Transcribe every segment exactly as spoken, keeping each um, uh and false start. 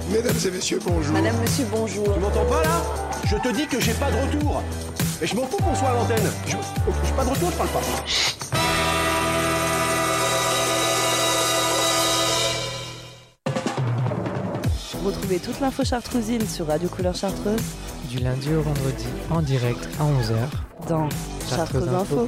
Mesdames et messieurs, bonjour. Madame, monsieur, bonjour. Tu m'entends pas là? Je te dis que j'ai pas de retour. Et je m'en fous qu'on soit à l'antenne. Je j'ai pas de retour, je parle pas. Retrouvez toute l'info chartrousine sur Radio Couleur Chartreuse du lundi au vendredi en direct à onze heures dans Chartreuse, Chartreuse Info.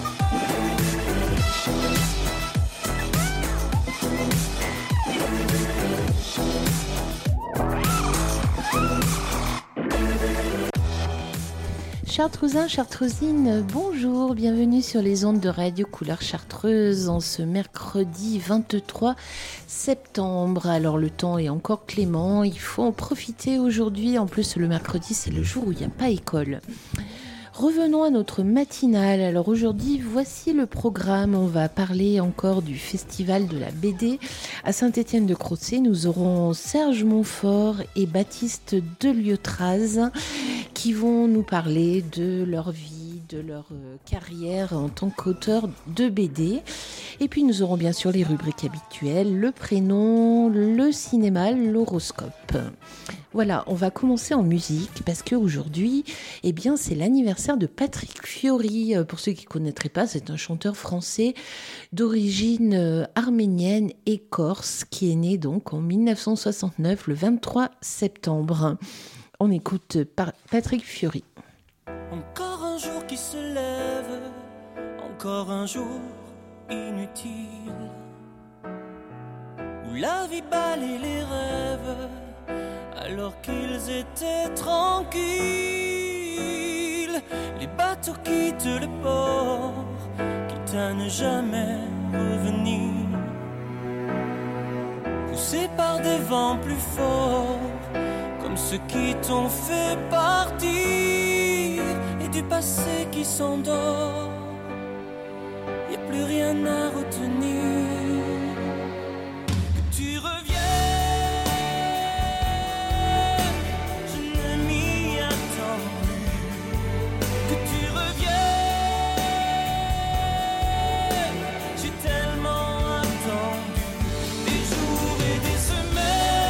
Chartrousins, Chartrousines, bonjour, bienvenue sur les ondes de Radio Couleur Chartreuse en ce mercredi vingt-trois septembre. Alors le temps est encore clément, il faut en profiter aujourd'hui. En plus le mercredi c'est le jour où il n'y a pas école. Revenons à notre matinale. Alors aujourd'hui, voici le programme. On va parler encore du festival de la B D à Saint-Étienne-de-Crossé. Nous aurons Serge Montfort et Baptiste Delieutraz qui vont nous parler de leur vie, de leur carrière en tant qu'auteur de B D. Et puis nous aurons bien sûr les rubriques habituelles, le prénom, le cinéma, l'horoscope. Voilà, on va commencer en musique parce qu'aujourd'hui, eh bien, c'est l'anniversaire de Patrick Fiori. Pour ceux qui ne connaîtraient pas, c'est un chanteur français d'origine arménienne et corse qui est né donc en dix-neuf cent soixante-neuf, le vingt-trois septembre. On écoute Patrick Fiori. Encore un jour qui se lève, encore un jour inutile, où la vie balaye les rêves alors qu'ils étaient tranquilles. Les bateaux quittent le port, quitte à ne jamais revenir, poussés par des vents plus forts, comme ceux qui t'ont fait partir, et du passé qui s'endort, y a plus rien à retenir. Que tu reviennes, je ne m'y attends plus. Que tu reviennes, j'ai tellement attendu des jours et des semaines,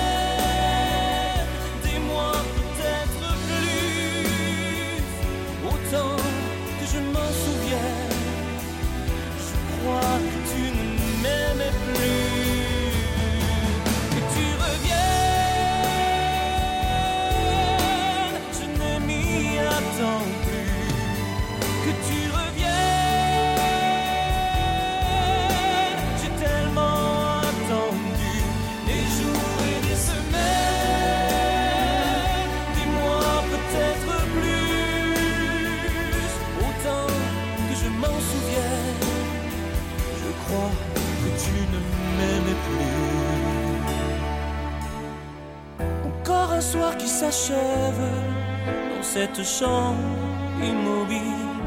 des mois peut-être plus, autant que je m'en souviens. Je crois que tu ne m'aimais plus. Que tu reviennes, je ne m'y attends plus. Que tu reviennes, j'ai tellement attendu des jours et des semaines, des mois peut-être plus, autant que je m'en souviens. Je crois que tu ne m'aimais plus. Encore un soir qui s'achève dans cette chambre immobile.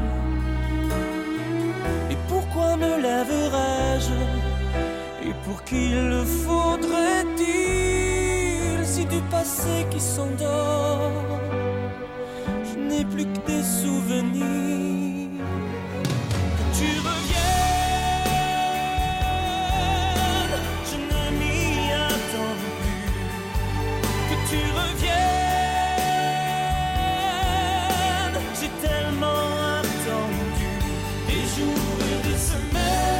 Et pourquoi me lèverais-je? Et pour qui le faudrait-il? Si du passé qui s'endort, je n'ai plus que des souvenirs. Que tu reviennes, je ne m'y attends plus. Que tu reviennes, j'ai tellement attendu des jours et des semaines,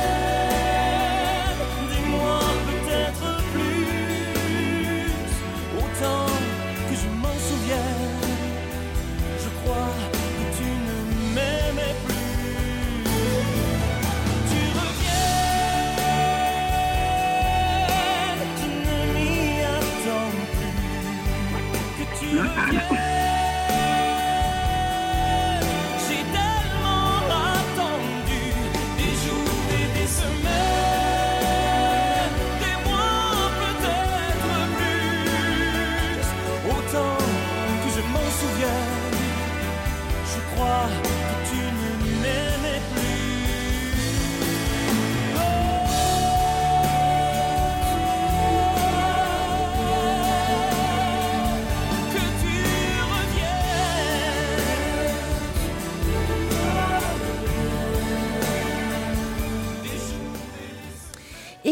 des mois peut-être plus, autant que je m'en souviens. Je crois que tu ne m'aimais plus.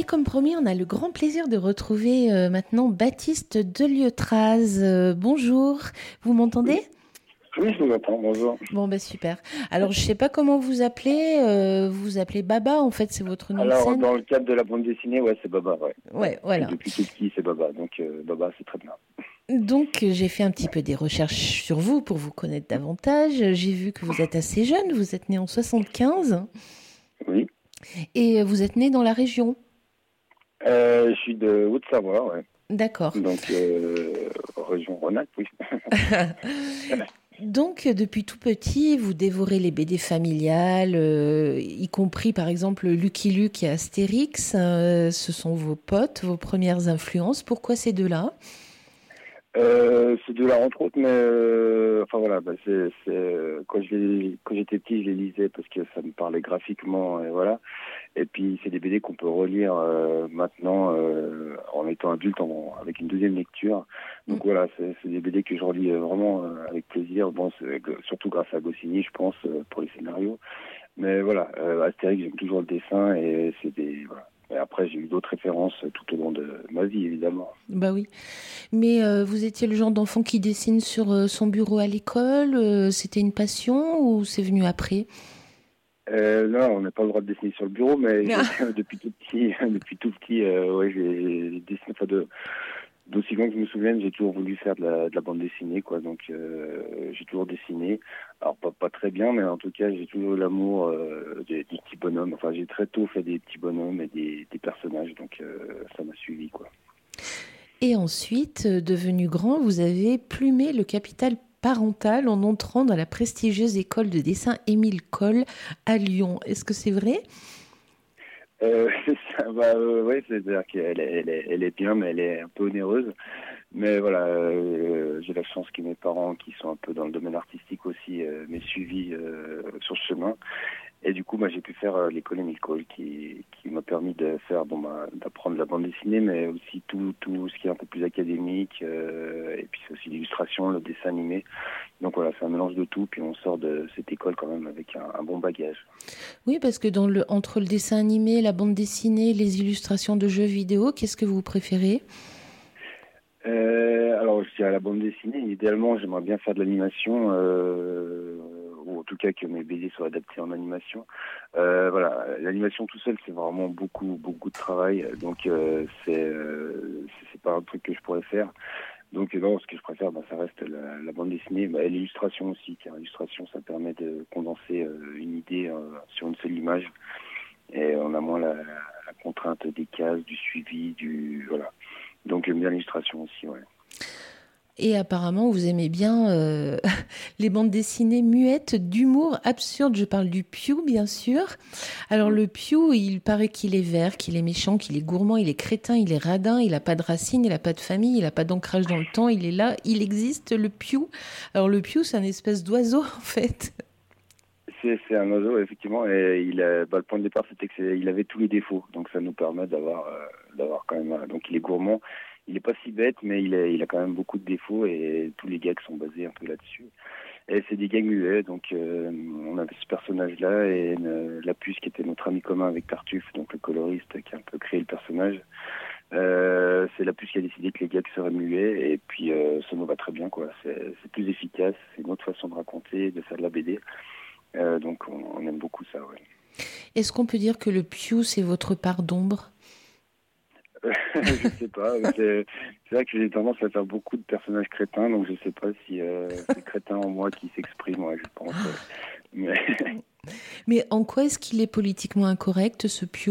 Et comme promis, on a le grand plaisir de retrouver euh, maintenant Baptiste Delieutraz. Euh, bonjour, vous m'entendez ? Oui, je vous entends, bonjour. Bon, bah super. Alors, je ne sais pas comment vous appelez. Euh, vous vous appelez Baba, en fait, c'est votre nom Alors, de scène. dans le cadre de la bande dessinée, ouais, c'est Baba, ouais. Ouais, voilà. Depuis tout petit, c'est Baba, donc euh, Baba, c'est très bien. Donc, j'ai fait un petit peu des recherches sur vous pour vous connaître davantage. J'ai vu que vous êtes assez jeune, vous êtes né en soixante-quinze. Oui. Et vous êtes né dans la région. Euh, je suis de Haute-Savoie, ouais. D'accord. Donc, euh, région Rhône-Alpes, oui. Donc, depuis tout petit, vous dévorez les B D familiales, euh, y compris par exemple Lucky Luke et Astérix. Euh, ce sont vos potes, vos premières influences. Pourquoi ces deux-là ? Euh, c'est de là entre autres, mais euh, enfin voilà, bah, c'est, c'est quand je les, quand j'étais petit, je les lisais parce que ça me parlait graphiquement et voilà. Et puis c'est des B D qu'on peut relire euh, maintenant euh, en étant adulte, en, avec une deuxième lecture. Donc mmh. voilà, c'est, c'est des B D que je relis vraiment euh, avec plaisir. Bon, c'est, surtout grâce à Goscinny, je pense, euh, pour les scénarios. Mais voilà, euh, Astérix, j'aime toujours le dessin et c'est des voilà. Et après, j'ai eu d'autres références tout au long de ma vie, évidemment. Bah oui. Mais euh, vous étiez le genre d'enfant qui dessine sur euh, son bureau à l'école euh, C'était une passion ou c'est venu après ? euh, Non, on n'a pas le droit de dessiner sur le bureau, mais depuis tout petit, depuis tout petit, euh, ouais, j'ai dessiné, enfin de, d'aussi loin que je me souvienne, j'ai toujours voulu faire de la, de la bande dessinée, quoi. Donc, euh, j'ai toujours dessiné. Alors, pas, pas très bien, mais en tout cas, j'ai toujours eu l'amour euh, des, des petits bonhommes. Enfin, j'ai très tôt fait des petits bonhommes et des, des personnages, donc euh, ça m'a suivi, quoi. Et ensuite, devenu grand, vous avez plumé le capital parental en entrant dans la prestigieuse école de dessin Émile Coll à Lyon. Est-ce que c'est vrai ? Euh, ça, bah, euh, oui, c'est-à-dire qu'elle est, elle est, elle est bien, mais elle est un peu onéreuse. Mais voilà, euh, j'ai la chance que mes parents, qui sont un peu dans le domaine artistique aussi, euh, m'aient suivi euh, sur ce chemin. Et du coup, moi, j'ai pu faire euh, l'école Émile Coll, qui, qui m'a permis de faire, bon, bah, d'apprendre la bande dessinée, mais aussi tout, tout ce qui est un peu plus académique. Euh, et puis c'est aussi l'illustration, le dessin animé. Donc voilà, c'est un mélange de tout, puis on sort de cette école quand même avec un, un bon bagage. Oui, parce que dans le, entre le dessin animé, la bande dessinée, les illustrations de jeux vidéo, qu'est-ce que vous préférez ? euh, Alors, je dirais la bande dessinée. Idéalement, j'aimerais bien faire de l'animation, euh, ou en tout cas que mes B D soient adaptés en animation. Euh, voilà, l'animation tout seul, c'est vraiment beaucoup, beaucoup de travail. Donc, euh, c'est, euh, c'est pas un truc que je pourrais faire. Donc non, ce que je préfère, bah, ça reste la, la bande dessinée, bah, et l'illustration aussi, car l'illustration, ça permet de condenser euh, une idée euh, sur une seule image, et on a moins la, la contrainte des cases, du suivi, du voilà. Donc j'aime bien l'illustration aussi, ouais. Et apparemment, vous aimez bien euh, les bandes dessinées muettes d'humour absurde. Je parle du Piou, bien sûr. Alors, le Piou, il paraît qu'il est vert, qu'il est méchant, qu'il est gourmand, il est crétin, il est radin, il n'a pas de racines, il n'a pas de famille, il n'a pas d'ancrage dans le temps, il est là, il existe, le Piou. Alors, le Piou, c'est un espèce d'oiseau, en fait. C'est, c'est un oiseau, effectivement, et il a, bah, le point de départ, c'était qu'il avait tous les défauts. Donc, ça nous permet d'avoir, euh, d'avoir quand même... Euh, donc, il est gourmand. Il est pas si bête, mais il, est, il a quand même beaucoup de défauts et tous les gags sont basés un peu là-dessus. Et c'est des gags muets, donc euh, on avait ce personnage-là et une, la puce qui était notre ami commun avec Tartuffe, donc le coloriste qui a un peu créé le personnage. Euh, c'est la puce qui a décidé que les gags seraient muets et puis euh, ça nous va très bien, quoi. C'est, c'est plus efficace, c'est une autre façon de raconter, de faire de la B D. Euh, donc on, on aime beaucoup ça, ouais. Est-ce qu'on peut dire que le Piou, c'est votre part d'ombre ? Je sais pas. C'est, c'est vrai que j'ai tendance à faire beaucoup de personnages crétins, donc je sais pas si euh, c'est crétin en moi qui s'exprime, ouais, je pense. Mais... Mais en quoi est-ce qu'il est politiquement incorrect, ce Piou ?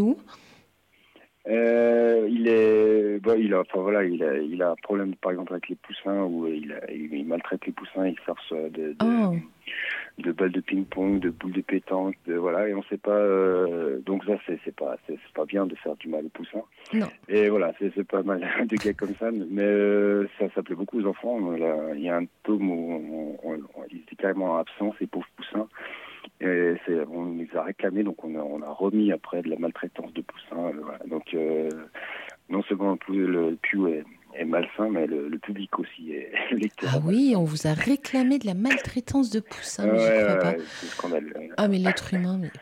Euh, il est, bon, il a, enfin voilà, il a, il a un problème par exemple avec les poussins où il, a, il, il maltraite les poussins, il force de, de, oh. de balles de ping-pong, de boules de pétanque, de, voilà, et on sait pas, euh, donc ça c'est, c'est pas, c'est, c'est pas bien de faire du mal aux poussins. Non. Et voilà, c'est, c'est pas mal de gars comme ça, mais euh, ça, ça plaît beaucoup aux enfants. Là, il y a un tome où on, on, on, ils étaient carrément absents, ces pauvres poussins. Et c'est, on les a réclamés, donc on a, on a remis après de la maltraitance de poussins. Euh, voilà. Donc euh, non seulement le Piou est, est malsain, mais le, le public aussi est lecteur. Ah oui, on vous a réclamé de la maltraitance de poussins, mais ouais, j'y crois ouais, pas. c'est scandaleux. Ah, mais l'être humain, mais...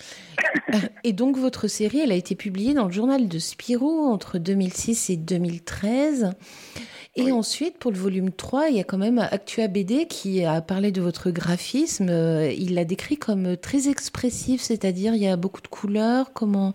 Et donc, votre série, elle a été publiée dans le journal de Spirou entre deux mille six et deux mille treize. Et oui. Ensuite, pour le volume trois, il y a quand même Actua B D qui a parlé de votre graphisme. Il l'a décrit comme très expressif, c'est-à-dire il y a beaucoup de couleurs. Comment...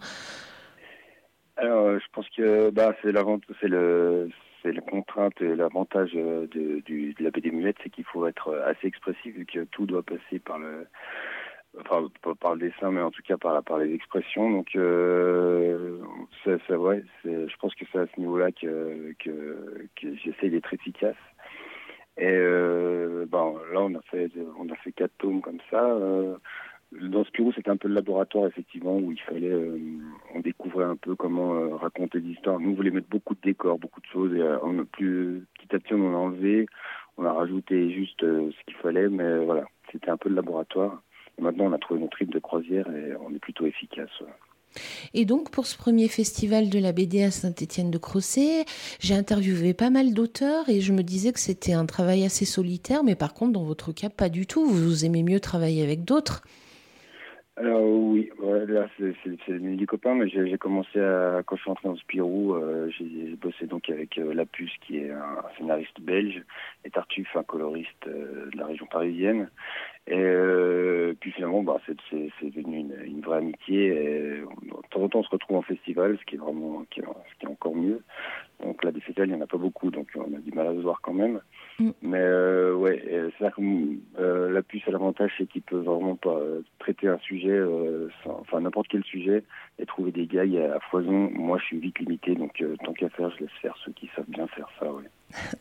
Alors, je pense que bah, c'est, c'est, le, c'est la contrainte et l'avantage de, de, de la B D muette, c'est qu'il faut être assez expressif vu que tout doit passer par le... Enfin, pas par le dessin, mais en tout cas par, la, par les expressions. Donc, euh, ça, ça, ouais, c'est, je pense que c'est à ce niveau-là que, que, que j'essaie d'être efficace. Et euh, bon, là, on a fait, on a fait quatre tomes comme ça. Euh, dans Spirou, c'était un peu le laboratoire, effectivement, où il fallait, euh, on découvrait un peu comment euh, raconter des histoires. Nous, on voulait mettre beaucoup de décors, beaucoup de choses, et euh, on a plus, petit à petit, on en a enlevé, on a rajouté juste euh, ce qu'il fallait, mais euh, voilà, c'était un peu le laboratoire. Et maintenant, on a trouvé notre rythme de croisière et on est plutôt efficace. Ouais. Et donc, pour ce premier festival de la B D à Saint-Étienne-de-Crossé, j'ai interviewé pas mal d'auteurs et je me disais que c'était un travail assez solitaire, mais par contre, dans votre cas, pas du tout. Vous aimez mieux travailler avec d'autres. Alors oui, ouais, là c'est, c'est, c'est des copains, mais j'ai, j'ai commencé à, quand je suis entré dans Spirou, euh, j'ai, j'ai bossé donc avec euh, Lapuce qui est un scénariste belge et Tartuffe, un coloriste euh, de la région parisienne. Et euh, puis finalement, bah, c'est, c'est, c'est devenu une, une vraie amitié. Et, de temps en temps, on se retrouve en festival, ce qui est vraiment, qui est, ce qui est encore mieux. Donc là, des festivals, il n'y en a pas beaucoup, donc on a du mal à se voir quand même. Mm. Mais euh, ouais, c'est là que euh, Lapuce a l'avantage, c'est qu'il peut vraiment pas euh, traiter un sujet, euh, sans, enfin n'importe quel sujet, et trouver des gars à foison. Moi, je suis vite limité, donc euh, tant qu'à faire, je laisse faire ceux qui savent bien faire ça. Ouais.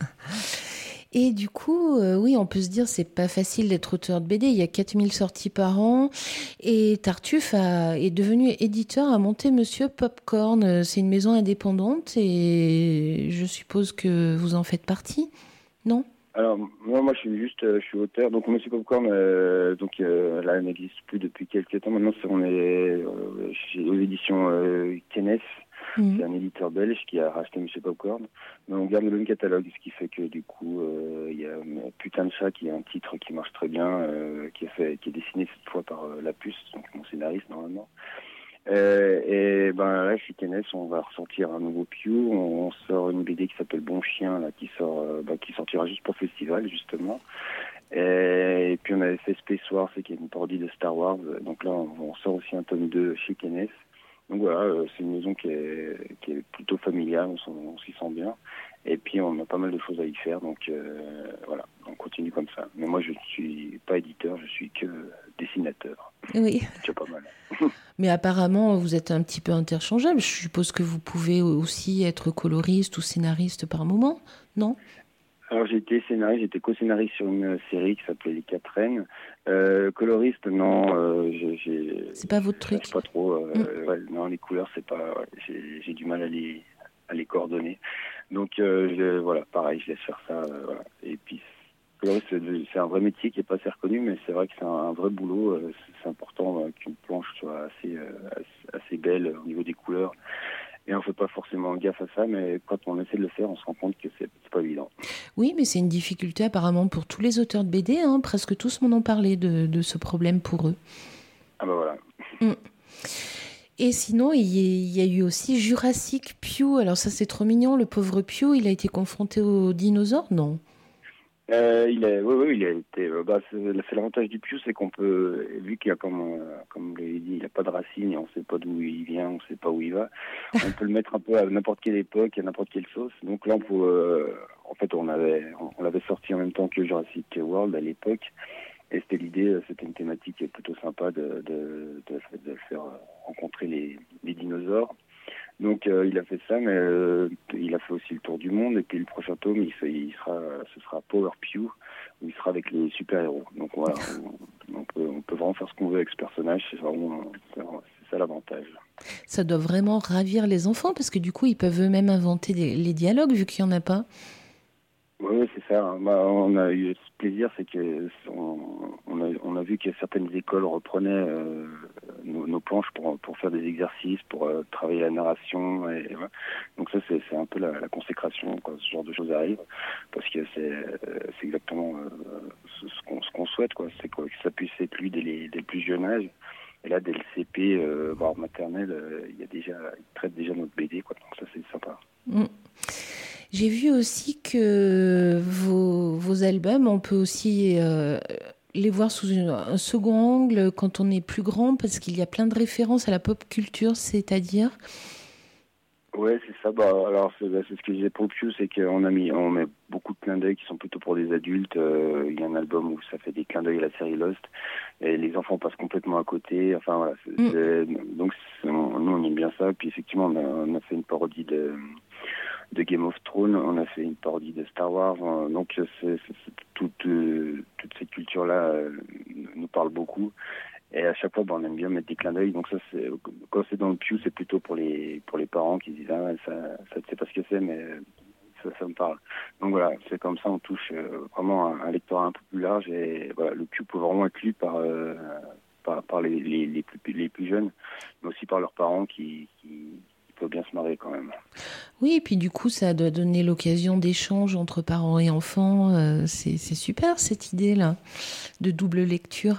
Et du coup, euh, oui, on peut se dire c'est pas facile d'être auteur de B D. Il y a quatre mille sorties par an. Et Tartuffe a, est devenu éditeur, a monté Monsieur Popcorn. C'est une maison indépendante et je suppose que vous en faites partie, non ? Alors, moi, moi, je suis juste, euh, je suis auteur. Donc, Monsieur Popcorn, euh, donc, euh, là, elle n'existe plus depuis quelques temps. Maintenant, on est euh, chez, aux éditions euh, Kennes. Mmh. C'est un éditeur belge qui a racheté Monsieur Popcorn. Mais on garde le même catalogue, ce qui fait que du coup, il euh, y a Putain de chat qui est un titre qui marche très bien, euh, qui est fait, qui est dessiné cette fois par euh, Lapuce, donc mon scénariste normalement. Euh, et ben là, chez Kennes, on va ressortir un nouveau Pew. On, on sort une B D qui s'appelle Bon Chien, là, qui sort, euh, bah, qui sortira juste pour festival justement. Et, et puis on avait fait Space Wars, c'est qui est une parodie de Star Wars. Donc là, on, on sort aussi un tome deux chez Kennes. Donc voilà, euh, c'est une maison qui est, qui est plutôt familiale, on, on s'y sent bien. Et puis on a pas mal de choses à y faire, donc euh, voilà, on continue comme ça. Mais moi je ne suis pas éditeur, je suis que dessinateur. Oui. C'est pas mal. Mais apparemment vous êtes un petit peu interchangeable. Je suppose que vous pouvez aussi être coloriste ou scénariste par moment, non ? Alors j'ai été scénariste, j'étais co-scénariste sur une série qui s'appelait Les Quatre Reines. Euh, coloriste, non, euh, j'ai, j'ai. C'est pas votre truc. Pas trop. Euh, mm. ouais, non, les couleurs, c'est pas. Ouais, j'ai, j'ai du mal à les à les coordonner. Donc euh, je, voilà, pareil, je laisse faire ça. Euh, voilà. Et puis coloriste, c'est, c'est un vrai métier qui est pas assez reconnu, mais c'est vrai que c'est un, un vrai boulot. Euh, c'est, c'est important euh, qu'une planche soit assez, euh, assez assez belle au niveau des couleurs. Et on ne fait pas forcément gaffe à ça, mais quand on essaie de le faire, on se rend compte que c'est, c'est pas évident. Oui, mais c'est une difficulté apparemment pour tous les auteurs de B D. Hein. Presque tous m'en ont parlé de, de ce problème pour eux. Ah ben voilà. Mm. Et sinon, il y a eu aussi Jurassic Pew. Alors ça, c'est trop mignon. Le pauvre Pew, il a été confronté aux dinosaures, non ? Euh, il est, oui, oui, il a été. Bah, c'est, c'est l'avantage du Pew, c'est qu'on peut, vu qu'il y a comme, comme vous l'avez dit, il n'a pas de racines et on ne sait pas d'où il vient, on ne sait pas où il va. On peut le mettre un peu à n'importe quelle époque, à n'importe quelle sauce. Donc là, on peut, euh, en fait, on avait, on l'avait sorti en même temps que Jurassic World à l'époque, et c'était l'idée, c'était une thématique plutôt sympa de, de, de, de faire rencontrer les, les dinosaures. Donc euh, il a fait ça, mais euh, il a fait aussi le tour du monde. Et puis le prochain tome, il, il sera, ce sera Power Pew, où il sera avec les super-héros. Donc voilà, on, on, peut, on peut vraiment faire ce qu'on veut avec ce personnage. C'est vraiment, c'est, vraiment, c'est ça l'avantage. Ça doit vraiment ravir les enfants, parce que du coup, ils peuvent eux-mêmes inventer des, les dialogues, vu qu'il n'y en a pas. Oui, ouais, c'est ça. Bah, on a eu ce plaisir, c'est que on, on, a, on a vu que certaines écoles reprenaient euh, nos, nos planches pour, pour faire des exercices, pour euh, travailler la narration. Et, et voilà. Donc ça, c'est, c'est un peu la, la consécration quand ce genre de choses arrive, parce que c'est, c'est exactement euh, ce, ce, qu'on, ce qu'on souhaite, quoi. C'est quoi, que ça puisse être lu dès, les, dès le plus jeune âge. Et là, dès le C P, euh, voire maternelle, euh, il y a déjà, ils traitent déjà notre B D, quoi. Donc ça, c'est sympa. Mm. J'ai vu aussi que vos, vos albums, on peut aussi euh, les voir sous une, un second angle quand on est plus grand, parce qu'il y a plein de références à la pop culture, c'est-à-dire... Ouais, c'est ça. Bah, alors, c'est, bah, c'est ce que je disais pour le Pew, c'est qu'on a mis, on met beaucoup de clins d'œil qui sont plutôt pour des adultes. Euh, il y a un album où ça fait des clins d'œil à la série Lost, et les enfants passent complètement à côté. Enfin, voilà. C'est, mm. c'est, donc, c'est, on, nous, on aime bien ça. Puis, effectivement, on a, on a fait une parodie de... de Game of Thrones, on a fait une parodie de Star Wars, donc c'est, c'est, c'est, toute, euh, toute cette culture-là euh, nous parle beaucoup, et à chaque fois bah, on aime bien mettre des clins d'œil, donc ça c'est, quand c'est dans le Pew, c'est plutôt pour les pour les parents qui disent ah ça, ça tu sais pas ce que c'est, mais ça, ça me parle. Donc voilà, c'est comme ça on touche euh, vraiment un, un lectorat un peu plus large, et voilà, le Pew peut vraiment être lu par euh, par, par les, les, les, plus, les plus jeunes, mais aussi par leurs parents qui, qui faut bien se marrer quand même. Oui, et puis du coup, ça doit donner l'occasion d'échanges entre parents et enfants. Euh, c'est, c'est super cette idée-là de double lecture.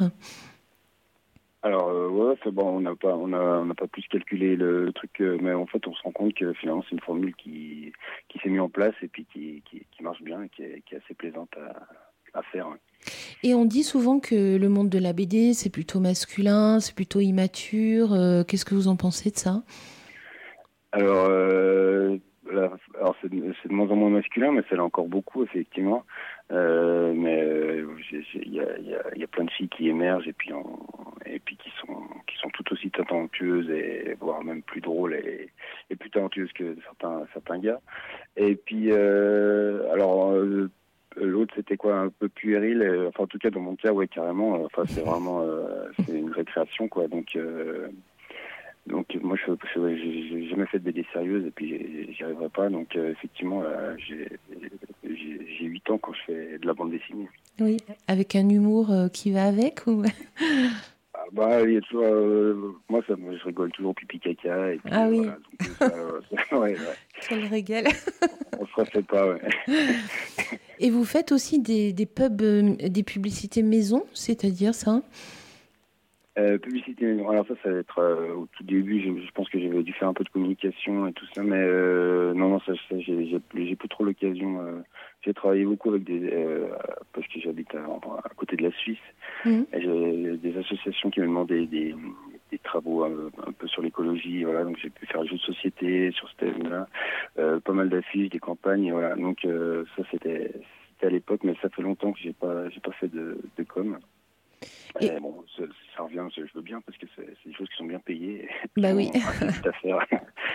Alors euh, ouais, c'est bon, on n'a pas, on a, on n'a pas plus calculé le, le truc, euh, mais en fait, on se rend compte que finalement, c'est une formule qui, qui s'est mise en place et puis qui, qui, qui marche bien, et qui est, qui est assez plaisante à, à faire. Ouais. Et on dit souvent que le monde de la B D, c'est plutôt masculin, c'est plutôt immature. Euh, qu'est-ce que vous en pensez de ça ? Alors, euh, là, alors c'est, c'est de moins en moins masculin, mais ça l'est encore beaucoup, effectivement. Euh, mais il y a, y, a, y a plein de filles qui émergent et puis, on, et puis qui sont qui sont tout aussi talentueuses, et voire même plus drôles et, et plus talentueuses que certains certains gars. Et puis, euh, alors. Euh, L'autre, c'était quoi, un peu puéril, et, enfin en tout cas dans mon cas, ouais, carrément. Euh, enfin c'est vraiment, euh, c'est une récréation, quoi. Donc euh, Donc moi je, je j'ai jamais fait de B D sérieuse, et puis j'y arriverai pas, donc euh, effectivement euh, j'ai, j'ai j'ai huit ans quand je fais de la bande dessinée. Oui, avec un humour euh, qui va avec ou ah, bah il y a toujours euh, moi ça je rigole toujours pipi caca, et puis ah oui. Voilà, donc, ça, euh, ça, ouais, ouais. Quel régal. On se refait pas, ouais. Et vous faites aussi des, des pubs, euh, des publicités maison, c'est-à-dire ça? Euh, publicité, alors ça, ça va être euh, au tout début. Je, je pense que j'avais dû faire un peu de communication et tout ça, mais euh, non, non, ça, ça j'ai, j'ai, j'ai plus trop l'occasion. Euh, j'ai travaillé beaucoup avec des, euh, parce que j'habite à, à côté de la Suisse, mmh. et j'ai des associations qui me demandaient des, des travaux un, un peu sur l'écologie, voilà. Donc j'ai pu faire un jeu de société sur ce thème-là, euh, pas mal d'affiches, des campagnes, et voilà. Donc euh, ça, c'était, c'était à l'époque, mais ça fait longtemps que j'ai pas, j'ai pas fait de, de com. Et euh, bon, ça, ça revient, je veux bien, parce que c'est, c'est des choses qui sont bien payées. Bah oui. À faire.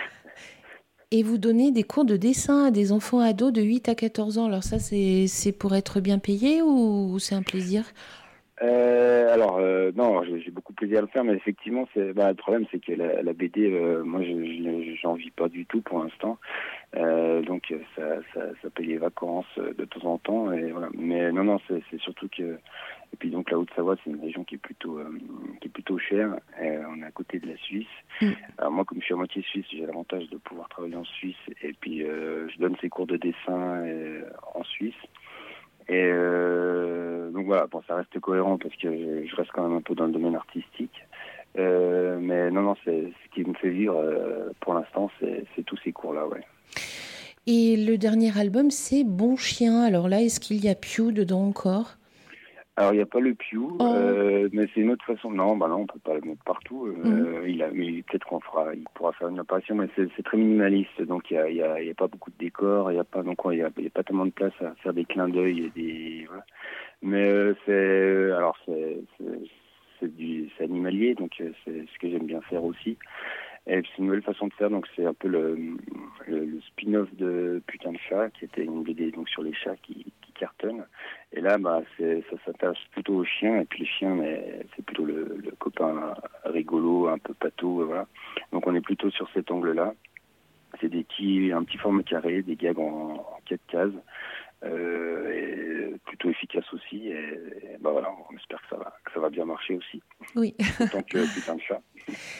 Et vous donnez des cours de dessin à des enfants ados de huit à quatorze ans. Alors ça, c'est, c'est pour être bien payé ou c'est un plaisir ? Euh, alors euh, non, j'ai, j'ai beaucoup de plaisir à le faire, mais effectivement, c'est, bah, le problème, c'est que la, la B D, euh, moi, je, je, j'en vis pas du tout pour l'instant. Euh, donc ça, ça, ça paye les vacances de temps en temps, et voilà. Mais non, non, c'est, c'est surtout que, et puis donc la Haute-Savoie, c'est une région qui est plutôt, euh, qui est plutôt chère. Et on est à côté de la Suisse. Mm. Alors moi, comme je suis à moitié suisse, j'ai l'avantage de pouvoir travailler en Suisse, et puis euh, je donne ces cours de dessin euh, en Suisse. Et euh, donc voilà, bon, ça reste cohérent parce que je, je reste quand même un peu dans le domaine artistique. Euh, mais non, non, c'est ce qui me fait vivre euh, pour l'instant, c'est, c'est tous ces cours-là, ouais. Et le dernier album, c'est Bon Chien. Alors là, est-ce qu'il y a Pew dedans encore ? Alors, il n'y a pas le Pew, oh. euh, mais c'est une autre façon. Non, bah non, on peut pas le mettre partout. Euh, mmh. il a, mais peut-être qu'on fera, il pourra faire une apparition, mais c'est, c'est très minimaliste. Donc, il y a, il y a, il y a pas beaucoup de décors, il y a pas, donc, il y a, il y a pas tellement de place à faire des clins d'œil et des, voilà. Mais euh, c'est, alors, c'est, c'est, c'est du, c'est animalier, donc c'est ce que j'aime bien faire aussi. Et c'est une nouvelle façon de faire, donc c'est un peu le, le, le spin-off de Putain de chat, qui était une B D donc sur les chats qui, qui cartonnent. Et là, bah, c'est, ça s'intéresse plutôt aux chiens, et puis les chiens, mais c'est plutôt le, le copain rigolo, un peu pâteau, voilà. Donc on est plutôt sur cet angle-là. C'est des petits, un petit format carré, des gags en, en quatre cases. euh, et plutôt efficace aussi. Et, et bah voilà, on espère que ça va, que ça va bien marcher aussi. Oui. Autant que putain de chat.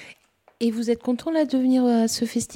Et vous êtes content là de venir à ce festival ?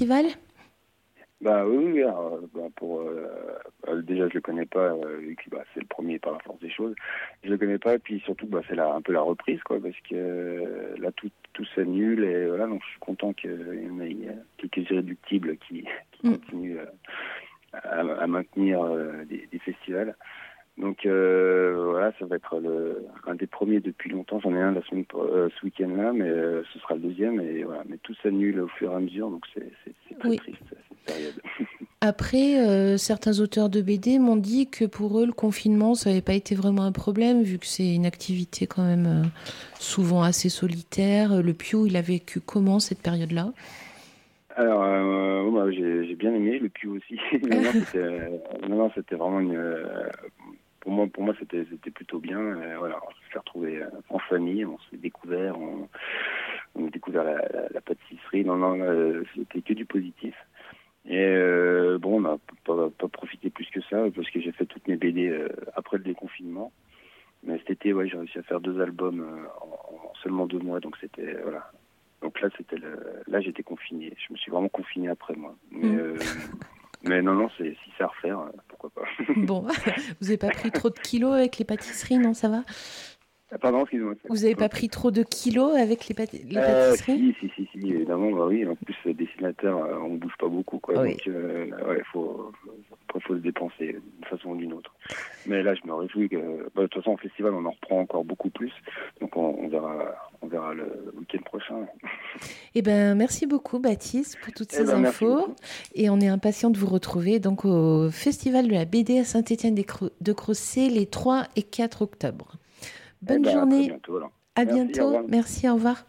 Bah oui, oui, alors, bah, pour euh, euh, déjà je le connais pas, euh, et puis bah c'est le premier par la force des choses. Je le connais pas, et puis surtout bah c'est la, un peu la reprise quoi, parce que euh, là tout tout s'annule et voilà, donc je suis content qu'il y en ait quelques irréductibles qui, qui Mm. continuent euh, à, à maintenir euh, des, des festivals. Donc euh, voilà, ça va être le, un des premiers depuis longtemps. J'en ai un la semaine, euh, ce week-end-là, mais euh, ce sera le deuxième. Et voilà, mais tout s'annule au fur et à mesure, donc c'est, c'est, c'est très Oui. triste cette période. Après, euh, certains auteurs de B D m'ont dit que pour eux, le confinement, ça n'avait pas été vraiment un problème, vu que c'est une activité quand même euh, souvent assez solitaire. Le Piau, il a vécu comment cette période-là ? Alors, euh, bah, j'ai, j'ai bien aimé le Piau aussi. non, non, c'était, euh, non, non, c'était vraiment une. Euh, pour moi, pour moi, c'était, c'était plutôt bien. Euh, voilà, on s'est retrouvé euh, en famille, on s'est découvert, on, on a découvert la, la, la pâtisserie. Non, non, euh, c'était que du positif. Et euh, bon, on n'a pas, pas profité plus que ça parce que j'ai fait toutes mes B D euh, après le déconfinement. Mais cet été, ouais, j'ai réussi à faire deux albums euh, en, en seulement deux mois, donc c'était voilà. Donc là, c'était le, là, j'étais confiné. Je me suis vraiment confiné après moi. Mais, Mmh. euh, mais non, non, c'est, si c'est à refaire, euh, pourquoi pas. Bon, vous n'avez pas pris trop de kilos avec les pâtisseries, non, ça va ? Ah, pardon, excusez-moi. Vous n'avez pas pris trop de kilos avec les, pâti- les Euh, pâtisseries ? si, si, si, si, évidemment, bah oui. En plus, le dessinateur, euh, on bouge pas beaucoup, quoi. Oui. Donc, euh, ouais, faut, faut, faut se dépenser d'une façon ou d'une autre. Mais là, je me réjouis que, bah, de toute façon, au festival, on en reprend encore beaucoup plus. Donc, on, on verra, on verra le week-end prochain. Eh ben, merci beaucoup, Baptiste, pour toutes Eh ces ben, merci infos. beaucoup. Et on est impatient de vous retrouver donc au Festival de la B D à Saint-Étienne-de-Crossé les trois et quatre octobre. Bonne Eh ben, à journée. très bientôt, alors. À Merci, au bientôt. revoir. Merci, au revoir.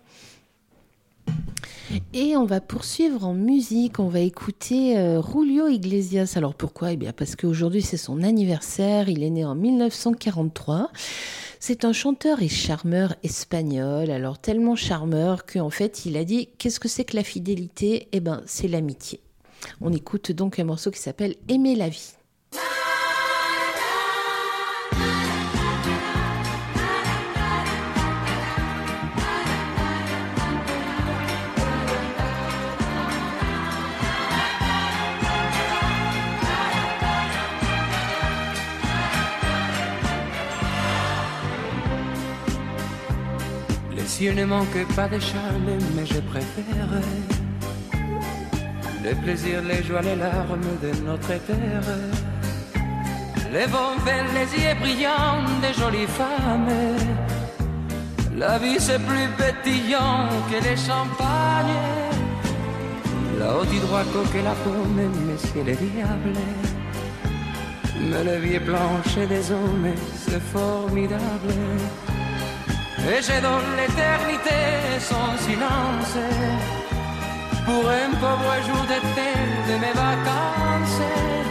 Et on va poursuivre en musique. On va écouter euh, Julio Iglesias. Alors pourquoi ? Eh bien parce qu'aujourd'hui c'est son anniversaire. Il est né en mille neuf cent quarante-trois. C'est un chanteur et charmeur espagnol. Alors tellement charmeur qu'en fait il a dit qu'est-ce que c'est que la fidélité ? Eh ben c'est l'amitié. On écoute donc un morceau qui s'appelle Aimer la vie. Les yeux ne manquent pas de charme, mais je préfère le plaisir, les joies, les larmes de notre terre. Les vents verts, les yeux brillants des jolies femmes. La vie c'est plus pétillant que les champagnes. Là-haut du droit coque la pomme, messieurs les diables. Mais le vieux plancher des hommes, c'est formidable. Et je donne l'éternité son silence pour un pauvre jour d'été de mes vacances.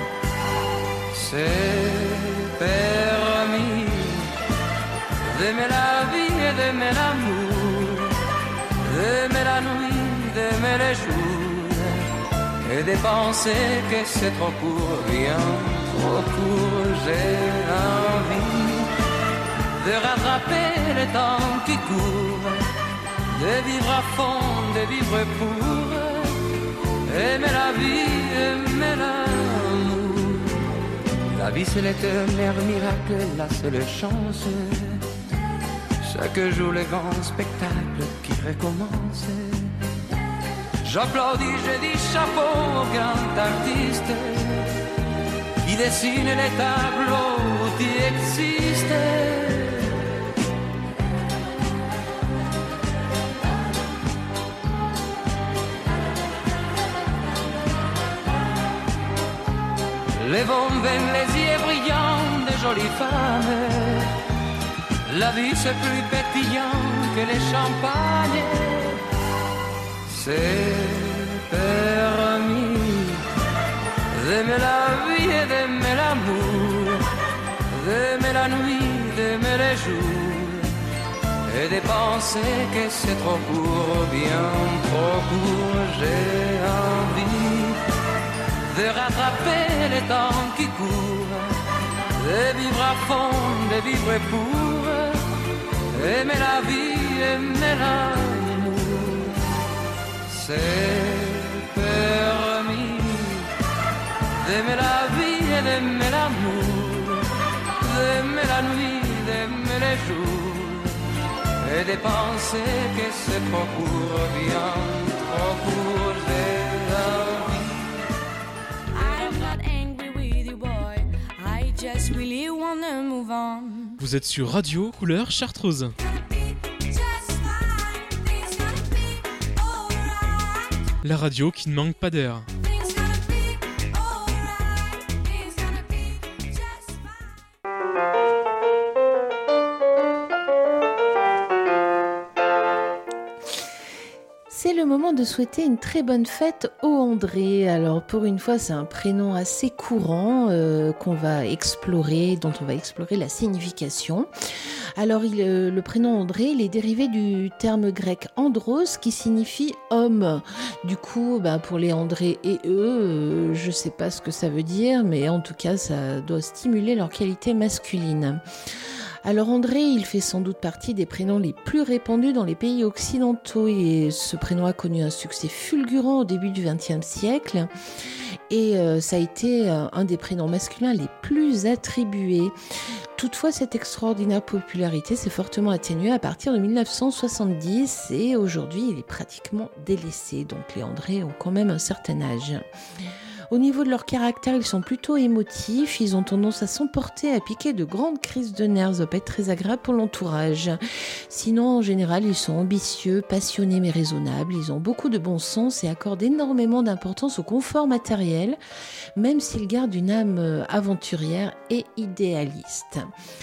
C'est permis d'aimer la vie et d'aimer l'amour, d'aimer la nuit, d'aimer les jours, et de penser que c'est trop court, bien trop court. J'ai envie de rattraper le temps qui court, de vivre à fond, de vivre pour aimer la vie, aimer l'amour. La vie c'est l'éternel miracle, la seule chance. Chaque jour le grand spectacle qui recommence. J'applaudis, je dis chapeau au grand artiste qui dessine les tableaux qui existent. Les vents viennent, les yeux brillants des jolies femmes. La vie c'est plus pétillant que les champagnes. C'est permis d'aimer la vie et d'aimer l'amour, d'aimer la nuit, d'aimer les jours, et de penser que c'est trop court, bien trop court. J'ai envie de rattraper le temps qui court, de vivre à fond, de vivre pour aimer la vie, aimer l'amour. C'est permis d'aimer la vie et d'aimer l'amour, d'aimer la nuit, d'aimer les jours, et de penser que c'est trop court, bien trop court, c'est la vie. I'm not angry with you, boy, I just really wanna move on. Vous êtes sur Radio Couleur Chartreuse. La radio qui ne manque pas d'air. C'est le moment de souhaiter une très bonne fête au André. Alors pour une fois, c'est un prénom assez courant euh, qu'on va explorer, dont on va explorer la signification. Alors il, euh, le prénom André, il est dérivé du terme grec andros qui signifie homme. Du coup, bah, pour les André et eux, euh, je ne sais pas ce que ça veut dire, mais en tout cas, ça doit stimuler leur qualité masculine. Alors André, il fait sans doute partie des prénoms les plus répandus dans les pays occidentaux et ce prénom a connu un succès fulgurant au début du vingtième siècle et euh, ça a été euh, un des prénoms masculins les plus attribués. Toutefois, cette extraordinaire popularité s'est fortement atténuée à partir de dix-neuf cent soixante-dix et aujourd'hui, il est pratiquement délaissé. Donc les André ont quand même un certain âge. Au niveau de leur caractère, ils sont plutôt émotifs, ils ont tendance à s'emporter, à piquer de grandes crises de nerfs, ça va pas être très agréable pour l'entourage. Sinon, en général, ils sont ambitieux, passionnés mais raisonnables, ils ont beaucoup de bon sens et accordent énormément d'importance au confort matériel, même s'ils gardent une âme aventurière et idéaliste.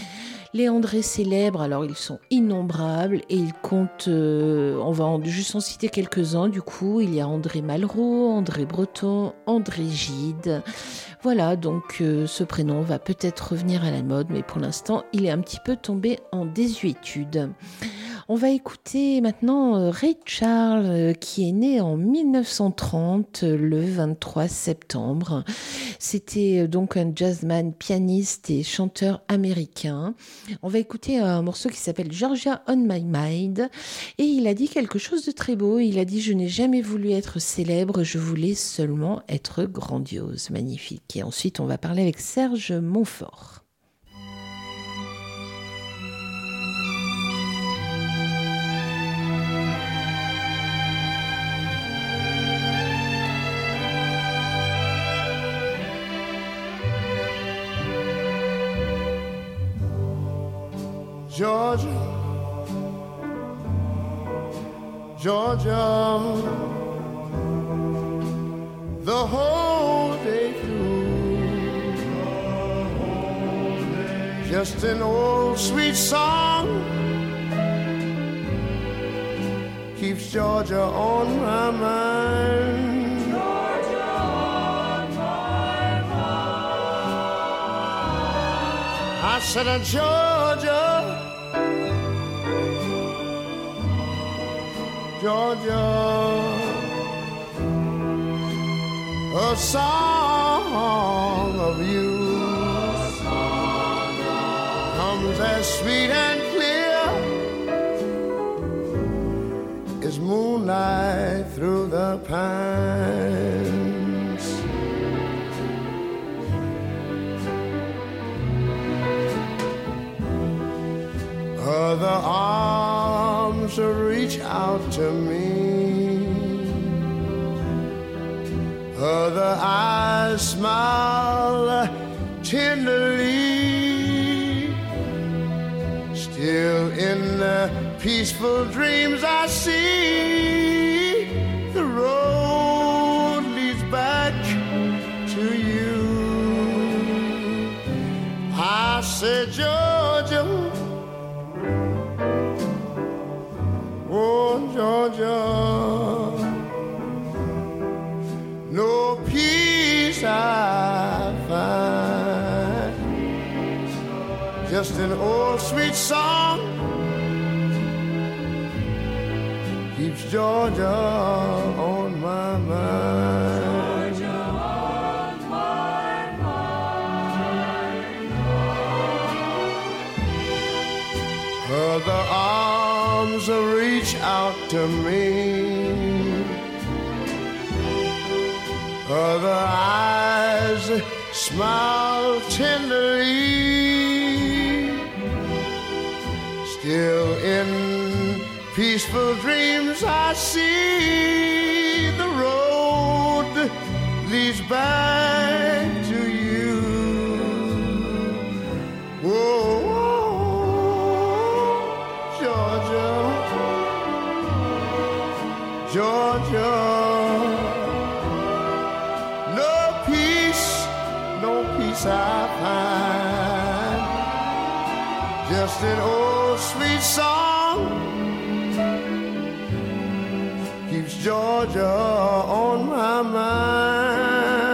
Les André célèbres, alors ils sont innombrables et ils comptent, euh, on va en, juste en citer quelques-uns du coup, il y a André Malraux, André Breton, André Gide. Voilà, donc euh, ce prénom va peut-être revenir à la mode, mais pour l'instant, il est un petit peu tombé en désuétude. On va écouter maintenant Ray Charles, qui est né en dix-neuf cent trente, le vingt-trois septembre. C'était donc un jazzman, pianiste et chanteur américain. On va écouter un morceau qui s'appelle Georgia on My Mind. Et il a dit quelque chose de très beau. Il a dit « Je n'ai jamais voulu être célèbre, je voulais seulement être grandiose ». Magnifique. Et ensuite, on va parler avec Serge Montfort. Georgia, Georgia, the whole day through, just an old sweet song keeps Georgia on my mind. Georgia on my mind. I said, uh, Georgia, Georgia, a song of you comes as sweet and clear as moonlight through the pines. Other arms reach out to me, other eyes smile tenderly. Still in the peaceful dreams I see, the road leads back to you. I said, Georgia, oh, Georgia, no peace I find, just an old sweet song keeps Georgia on my mind. Georgia on my mind. Other arms reach out to me. Other eyes smile tenderly. Still in peaceful dreams I see the road leads back to you. Whoa, whoa, Georgia, Georgia. No peace, no peace I find. Just an old sweet song keeps Georgia on my mind.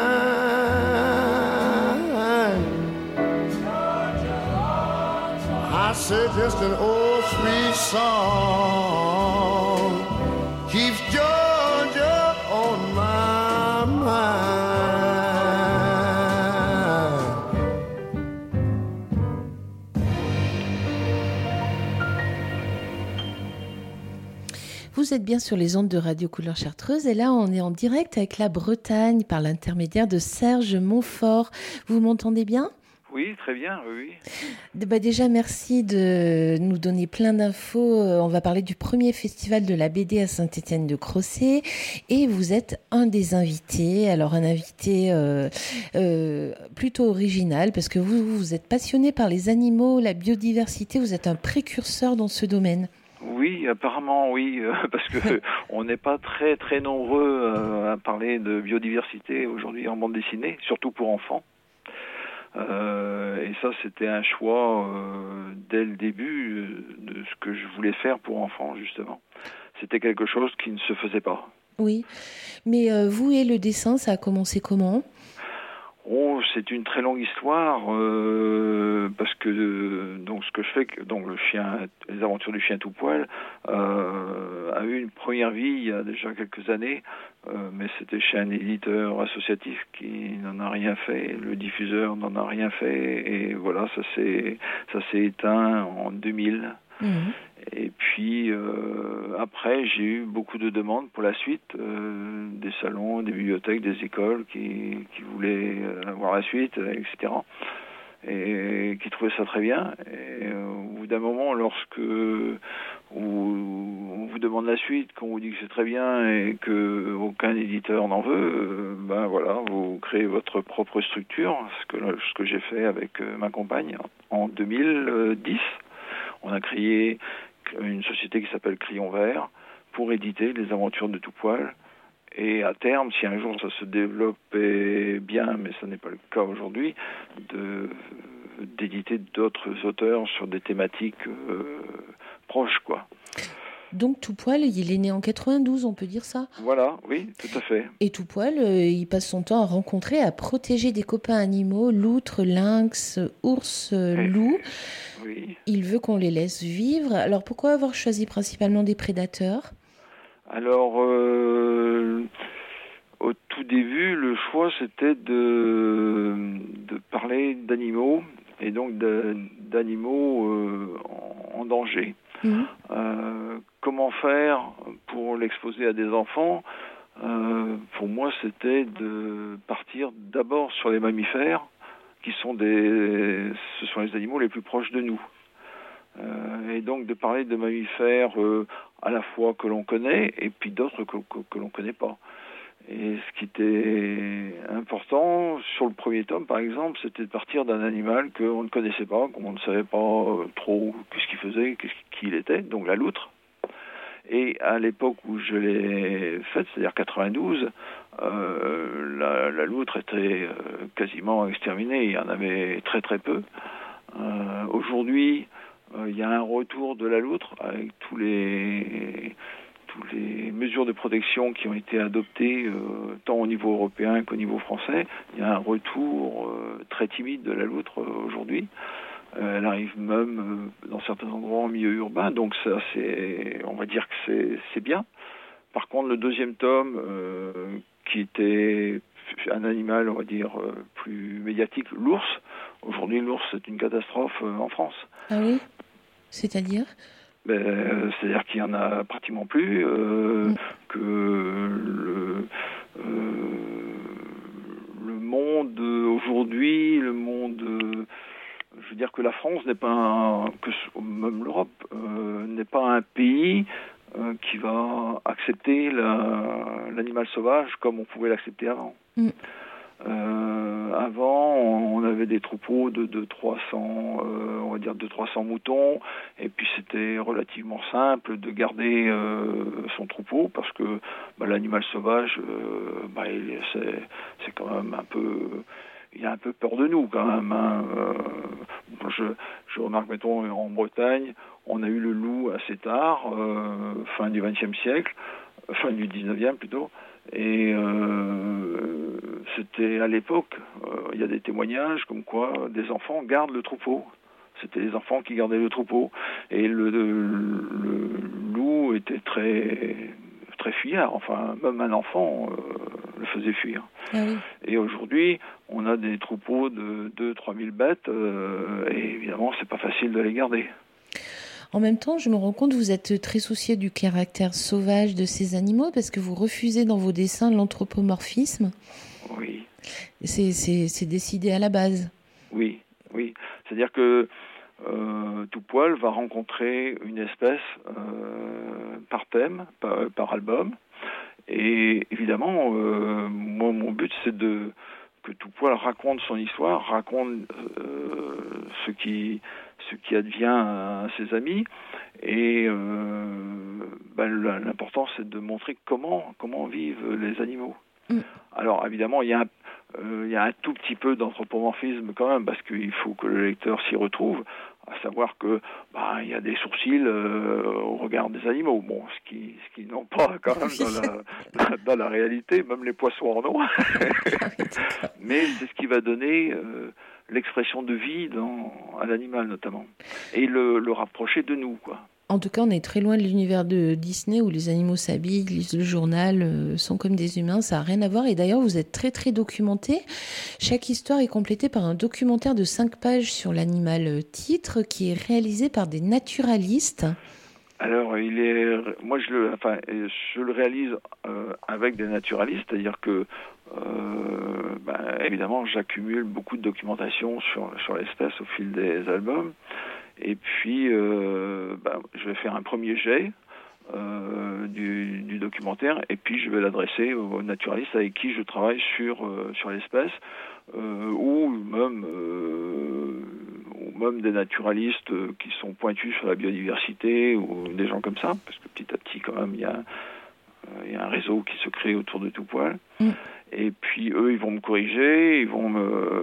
I said just an old sweet song keeps Georgia on my mind. Vous êtes bien sur les ondes de Radio Couleur Chartreuse et là on est en direct avec la Bretagne par l'intermédiaire de Serge Montfort. Vous m'entendez bien ? Oui, très bien, oui. Bah déjà, merci de nous donner plein d'infos. On va parler du premier festival de la B D à Saint-Étienne-de-Crossé et vous êtes un des invités. Alors un invité euh, euh, plutôt original parce que vous, vous êtes passionné par les animaux, la biodiversité, vous êtes un précurseur dans ce domaine. Oui, apparemment oui, euh, parce que on n'est pas très très nombreux euh, à parler de biodiversité aujourd'hui en bande dessinée, surtout pour enfants. Euh, et ça, c'était un choix euh, dès le début euh, de ce que je voulais faire pour enfants, justement. C'était quelque chose qui ne se faisait pas. Oui, mais euh, vous et le dessin, ça a commencé comment ? Oh, c'est une très longue histoire euh, parce que euh, donc ce que je fais, donc le chien, les aventures du chien tout poil, euh, a eu une première vie il y a déjà quelques années, euh, mais c'était chez un éditeur associatif qui n'en a rien fait, le diffuseur n'en a rien fait et voilà, ça s'est ça s'est éteint en deux mille. Mmh. Et puis euh, après, j'ai eu beaucoup de demandes pour la suite, euh, des salons, des bibliothèques, des écoles qui, qui voulaient avoir la suite, et cetera. Et qui trouvaient ça très bien. Et euh, au bout d'un moment, lorsque on vous demande la suite, qu'on vous dit que c'est très bien et que aucun éditeur n'en veut, euh, ben voilà, vous créez votre propre structure, ce que ce que j'ai fait avec ma compagne en deux mille dix. On a créé une société qui s'appelle Crayon Vert pour éditer les aventures de tout poil. Et à terme, si un jour ça se développait bien, mais ce n'est pas le cas aujourd'hui, de, d'éditer d'autres auteurs sur des thématiques euh, proches, quoi. Donc Tout Poil, il est né en quatre-vingt-douze, on peut dire ça ? Voilà, oui, tout à fait. Et Tout Poil, euh, il passe son temps à rencontrer, à protéger des copains animaux, loutres, lynx, ours, euh, loups. Oui. Il veut qu'on les laisse vivre. Alors pourquoi avoir choisi principalement des prédateurs ? Alors, euh, au tout début, le choix c'était de, de parler d'animaux, et donc de, d'animaux euh, en, en danger. Mmh. Euh, comment faire pour l'exposer à des enfants ? euh, Pour moi, c'était de partir d'abord sur les mammifères, qui sont des, ce sont les animaux les plus proches de nous. Euh, et donc de parler de mammifères euh, à la fois que l'on connaît et puis d'autres que, que, que l'on ne connaît pas. Et ce qui était important sur le premier tome, par exemple, c'était de partir d'un animal qu'on ne connaissait pas, qu'on ne savait pas euh, trop ce qu'il faisait, qui il était, donc la loutre. Et à l'époque où je l'ai faite, c'est-à-dire quatre-vingt-douze, euh, la, la loutre était euh, quasiment exterminée, il y en avait très très peu. Euh, aujourd'hui, euh, il y a un retour de la loutre avec tous les, toutes les mesures de protection qui ont été adoptées euh, tant au niveau européen qu'au niveau français. Il y a un retour euh, très timide de la loutre euh, aujourd'hui. Euh, elle arrive même euh, dans certains endroits en milieu urbain, donc ça, c'est, on va dire que c'est, c'est bien. Par contre, le deuxième tome, euh, qui était un animal, on va dire, euh, plus médiatique, l'ours. Aujourd'hui, l'ours, c'est une catastrophe euh, en France. Ah oui ? C'est-à-dire ? Ben, c'est-à-dire qu'il n'y en a pratiquement plus, euh, mmh. que le, euh, le monde aujourd'hui, le monde, euh, je veux dire que la France n'est pas, un, que même l'Europe euh, n'est pas un pays euh, qui va accepter la, l'animal sauvage comme on pouvait l'accepter avant. Mmh. Euh, avant, on avait des troupeaux de, de trois cents, euh, on va dire de trois cents moutons, et puis c'était relativement simple de garder euh, son troupeau parce que bah, l'animal sauvage, euh, bah, il, c'est, c'est quand même un peu, il a un peu peur de nous quand même. Hein. Euh, je, je remarque, mettons, en Bretagne, on a eu le loup assez tard, euh, fin du vingtième siècle, fin du dix-neuvième plutôt. Et euh, c'était à l'époque, euh, il y a des témoignages comme quoi des enfants gardent le troupeau. C'était les enfants qui gardaient le troupeau. Et le, le, le loup était très, très fuyard. Enfin, même un enfant euh, le faisait fuir. Ah oui. Et aujourd'hui, on a des troupeaux de deux à trois mille bêtes. Euh, et évidemment, c'est pas facile de les garder. En même temps, je me rends compte que vous êtes très soucieux du caractère sauvage de ces animaux parce que vous refusez dans vos dessins l'anthropomorphisme. Oui. C'est, c'est, c'est décidé à la base. Oui, oui. C'est-à-dire que euh, tout poil va rencontrer une espèce euh, par thème, par, par album. Et évidemment, euh, moi, mon but, c'est de que tout poil raconte son histoire, raconte euh, ce qui ce qui advient à ses amis, et euh, ben, l'important c'est de montrer comment comment vivent les animaux. Mm. Alors évidemment il y a un, euh, il y a un tout petit peu d'anthropomorphisme quand même parce qu'il faut que le lecteur s'y retrouve, à savoir que bah il y a des sourcils euh, au regard des animaux, bon ce qui ce qui n'ont pas quand même dans la, dans la réalité, même les poissons en ont. Mais c'est ce qui va donner euh, l'expression de vie dans, à l'animal notamment, et le, le rapprocher de nous, quoi. En tout cas, on est très loin de l'univers de Disney où les animaux s'habillent, lisent le journal, euh, sont comme des humains, ça n'a rien à voir. Et d'ailleurs, vous êtes très très documenté. Chaque histoire est complétée par un documentaire de cinq pages sur l'animal titre qui est réalisé par des naturalistes. Alors, il est, moi, je le, enfin, je le réalise euh, avec des naturalistes, c'est-à-dire que, euh, ben, évidemment, j'accumule beaucoup de documentation sur sur l'espèce au fil des albums, et puis, euh, ben, je vais faire un premier jet euh, du, du documentaire, et puis je vais l'adresser aux naturalistes avec qui je travaille sur euh, sur l'espèce, euh, ou même euh, ou même des naturalistes qui sont pointus sur la biodiversité, ou des gens comme ça, parce que petit à petit quand même il y a il y a un réseau qui se crée autour de tout poil. Mm. Et puis eux ils vont me corriger, ils vont me,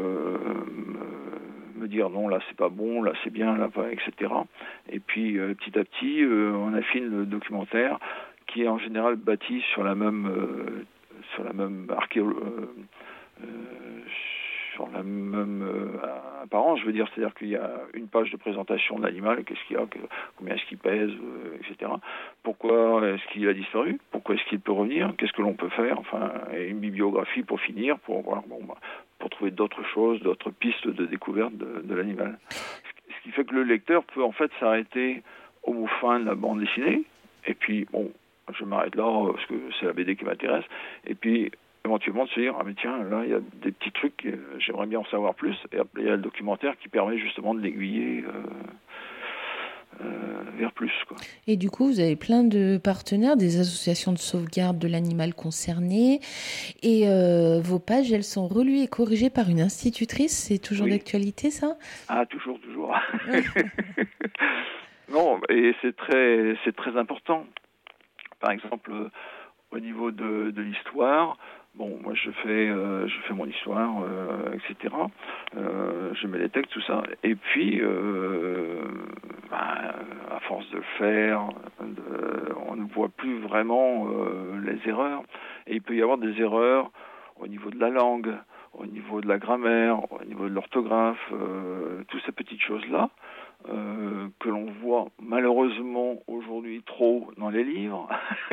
me, me dire non là c'est pas bon, là c'est bien, là pas, et cetera. Et puis euh, petit à petit euh, on affine le documentaire qui est en général bâti sur la même euh, sur la même archéologie. Euh, euh, sur la même euh, apparence, je veux dire, c'est-à-dire qu'il y a une page de présentation de l'animal, qu'est-ce qu'il y a, que, combien est-ce qu'il pèse, euh, et cetera. Pourquoi est-ce qu'il a disparu, pourquoi est-ce qu'il peut revenir, qu'est-ce que l'on peut faire, enfin, et une bibliographie pour finir, pour voir, bon, bah, pour trouver d'autres choses, d'autres pistes de découverte de, de l'animal. Ce qui fait que le lecteur peut en fait s'arrêter au mot fin de la bande dessinée, et puis, bon, je m'arrête là, parce que c'est la B D qui m'intéresse, et puis éventuellement de se dire, ah mais tiens, là, il y a des petits trucs, euh, j'aimerais bien en savoir plus. Et après, il y a le documentaire qui permet justement de l'aiguiller euh, euh, vers plus, quoi. Et du coup, vous avez plein de partenaires, des associations de sauvegarde de l'animal concerné. Et euh, vos pages, elles sont relues et corrigées par une institutrice. C'est toujours oui. d'actualité, ça ? Ah, toujours, toujours. Non, et c'est très, c'est très important. Par exemple, au niveau de, de l'histoire, bon, moi je fais, euh, je fais mon histoire, euh, et cetera. Euh, je mets les textes, tout ça. Et puis, euh, bah, à force de le faire, de, on ne voit plus vraiment euh, les erreurs. Et il peut y avoir des erreurs au niveau de la langue, au niveau de la grammaire, au niveau de l'orthographe, euh, toutes ces petites choses-là. Euh, que l'on voit malheureusement aujourd'hui trop dans les livres.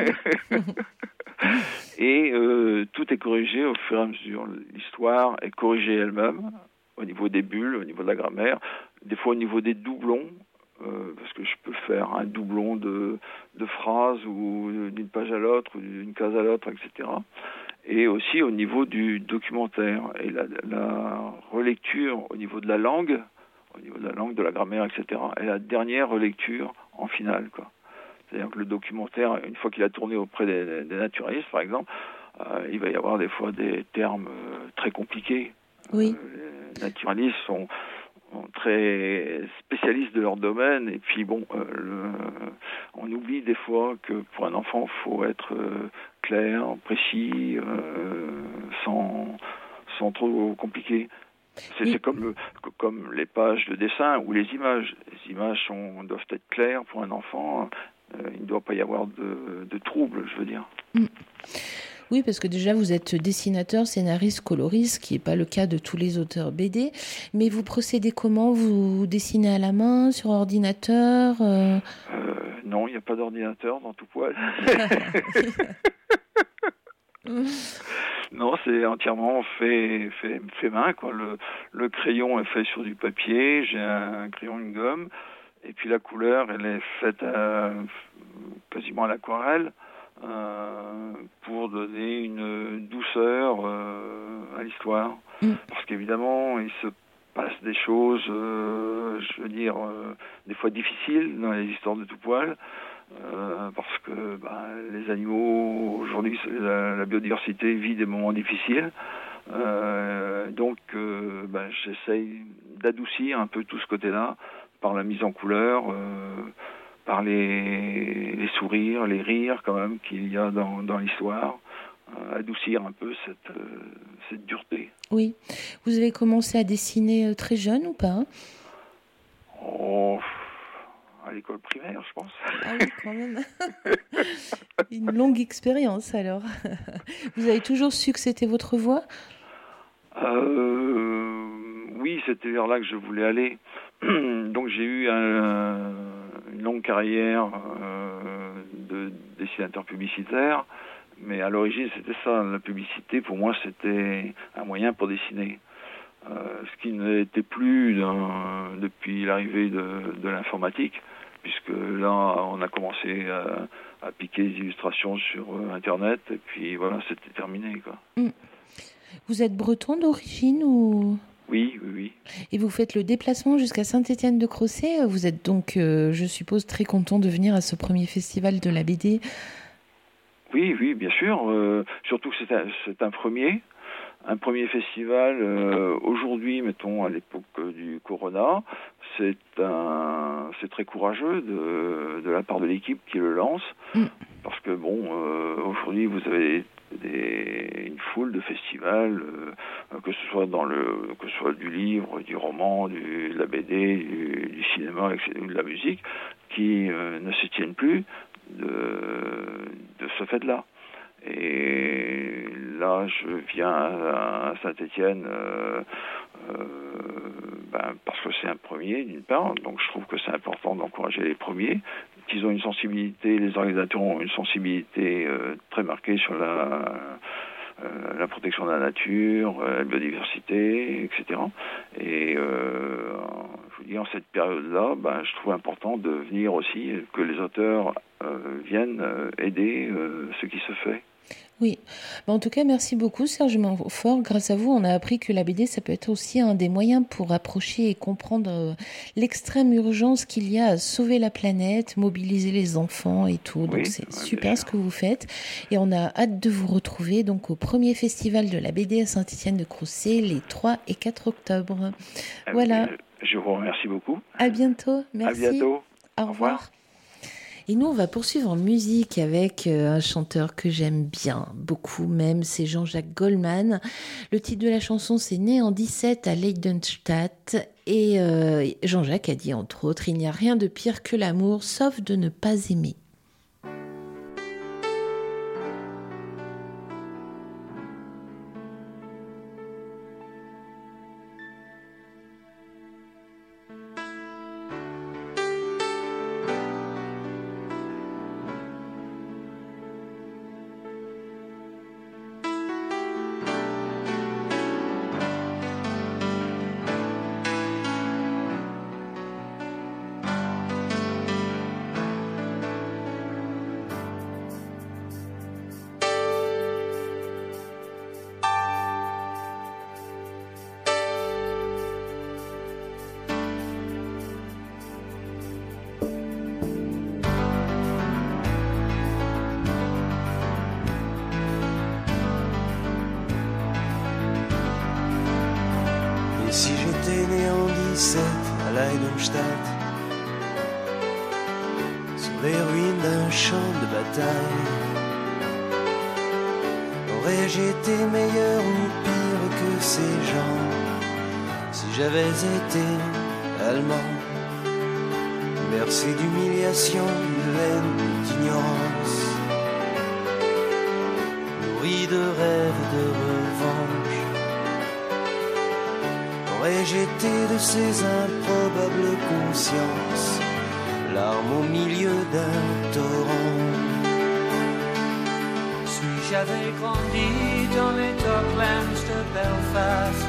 Et euh, tout est corrigé au fur et à mesure. L'histoire est corrigée elle-même au niveau des bulles, au niveau de la grammaire, des fois au niveau des doublons. euh, parce que je peux faire un doublon de, de phrases ou d'une page à l'autre, ou d'une case à l'autre, et cetera. Et aussi au niveau du documentaire et la, la relecture au niveau de la langue, au niveau de la langue, de la grammaire, et cetera. Et la dernière relecture en finale, quoi. C'est-à-dire que le documentaire, une fois qu'il a tourné auprès des, des naturalistes, par exemple, euh, il va y avoir des fois des termes euh, très compliqués. Oui. Euh, les naturalistes sont, sont très spécialistes de leur domaine, et puis bon, euh, le, on oublie des fois que pour un enfant, il faut être euh, clair, précis, euh, sans, sans trop compliqué. C'est, Oui. c'est comme, le, comme les pages de dessin ou les images. Les images sont, doivent être claires pour un enfant. Euh, il ne doit pas y avoir de, de troubles, je veux dire. Mm. Oui, parce que déjà, vous êtes dessinateur, scénariste, coloriste, ce qui n'est pas le cas de tous les auteurs B D. Mais vous procédez comment? Vous dessinez à la main, sur ordinateur euh... Euh, Non, il n'y a pas d'ordinateur dans tout poil. Non, c'est entièrement fait, fait, fait main, quoi. Le, le crayon est fait sur du papier, j'ai un crayon, une gomme, et puis la couleur, elle est faite à, quasiment à l'aquarelle, euh, pour donner une douceur euh, à l'histoire. Mm. Parce qu'évidemment, il se passe des choses, euh, je veux dire, euh, des fois difficiles dans les histoires de tout poil. Euh, parce que bah, les animaux, aujourd'hui, la, la biodiversité vit des moments difficiles. Euh, donc, euh, bah, j'essaye d'adoucir un peu tout ce côté-là par la mise en couleur, euh, par les, les sourires, les rires quand même qu'il y a dans, dans l'histoire. Euh, adoucir un peu cette, euh, cette dureté. Oui. Vous avez commencé à dessiner très jeune ou pas? Oh... à l'école primaire, je pense. Ah oui, quand même. Une longue expérience, alors. Vous avez toujours su que c'était votre voie? euh, Oui, c'était vers là que je voulais aller. Donc j'ai eu un, une longue carrière euh, de dessinateur publicitaire, mais à l'origine c'était ça, la publicité pour moi c'était un moyen pour dessiner. Euh, ce qui n'était plus dans, depuis l'arrivée de, de l'informatique, puisque là on a commencé à, à piquer des illustrations sur euh, Internet, et puis voilà, c'était terminé, quoi. Mmh. Vous êtes breton d'origine ou... Oui, oui, oui. Et vous faites le déplacement jusqu'à Saint-Étienne-de-Crossé. Vous êtes donc, euh, je suppose, très content de venir à ce premier festival de la B D. Oui, oui, bien sûr. Euh, surtout que c'est un, c'est un premier. Un premier festival, euh, aujourd'hui, mettons, à l'époque du Corona, c'est un, c'est très courageux de, de la part de l'équipe qui le lance, mm. parce que bon, euh, aujourd'hui, vous avez des, une foule de festivals, euh, que ce soit dans le, que ce soit du livre, du roman, du, de la B D, du, du cinéma, de la musique, qui euh, ne se tiennent plus de, de ce fait-là. Et là, je viens à Saint-Étienne euh, euh, ben, parce que c'est un premier, d'une part, donc je trouve que c'est important d'encourager les premiers, qu'ils ont une sensibilité, les organisateurs ont une sensibilité euh, très marquée sur la, euh, la protection de la nature, la biodiversité, et cetera. Et euh, je vous dis, en cette période-là, ben, je trouve important de venir aussi, que les auteurs euh, viennent euh, aider euh, ce qui se fait. Oui, en tout cas, merci beaucoup Serge Montfort. Grâce à vous, on a appris que la B D, ça peut être aussi un des moyens pour approcher et comprendre l'extrême urgence qu'il y a à sauver la planète, mobiliser les enfants et tout. Donc oui, c'est ouais, super ce que vous faites. Et on a hâte de vous retrouver donc au premier festival de la B D à Saint-Étienne-de-Crossé les trois et quatre octobre. Ah, voilà. Je vous remercie beaucoup. À bientôt. Merci. À bientôt. Au, Au revoir. revoir. Et nous, on va poursuivre en musique avec un chanteur que j'aime bien, beaucoup même, c'est Jean-Jacques Goldman. Le titre de la chanson, c'est Né en dix-sept à Leidenstadt. Et euh, Jean-Jacques a dit, entre autres, il n'y a rien de pire que l'amour, sauf de ne pas aimer. dix-sept à Leidenstadt, sur les ruines d'un champ de bataille. Aurais-je été meilleur ou pire que ces gens si j'avais été allemand, bercé d'humiliation, de haine, d'ignorance, nourri de rêves de revanche? Aurais-je été de ces improbables consciences, larmes au milieu d'un torrent? Si j'avais grandi dans les Docklands de Belfast,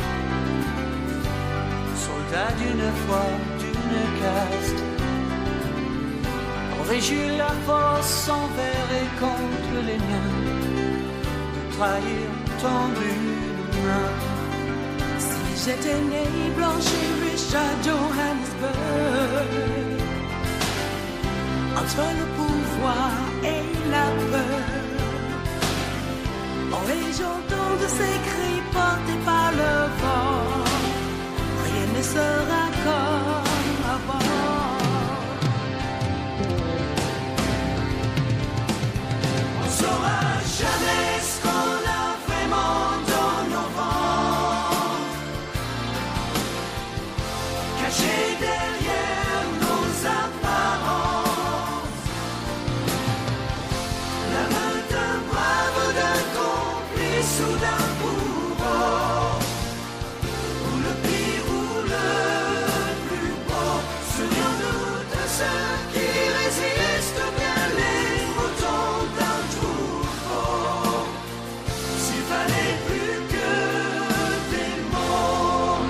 soldat d'une foi, d'une caste, aurais-je eu la force envers et contre les miens de trahir tendre une main? Si j'étais né blanche et riche à Johannesburg, entre le pouvoir et la peur, aurais-je entendu ces cris portés par le vent? Rien ne sera comme avant. On saura jamais ce qu'on a vraiment dans nos ventres, caché derrière nos apparences. La main d'un brave, d'un complice ou d'un bourreau, ou le pire ou le plus beau. Souviens-nous de ceux qui résistent bien les moutons d'un troupeau. S'il fallait plus que des mots.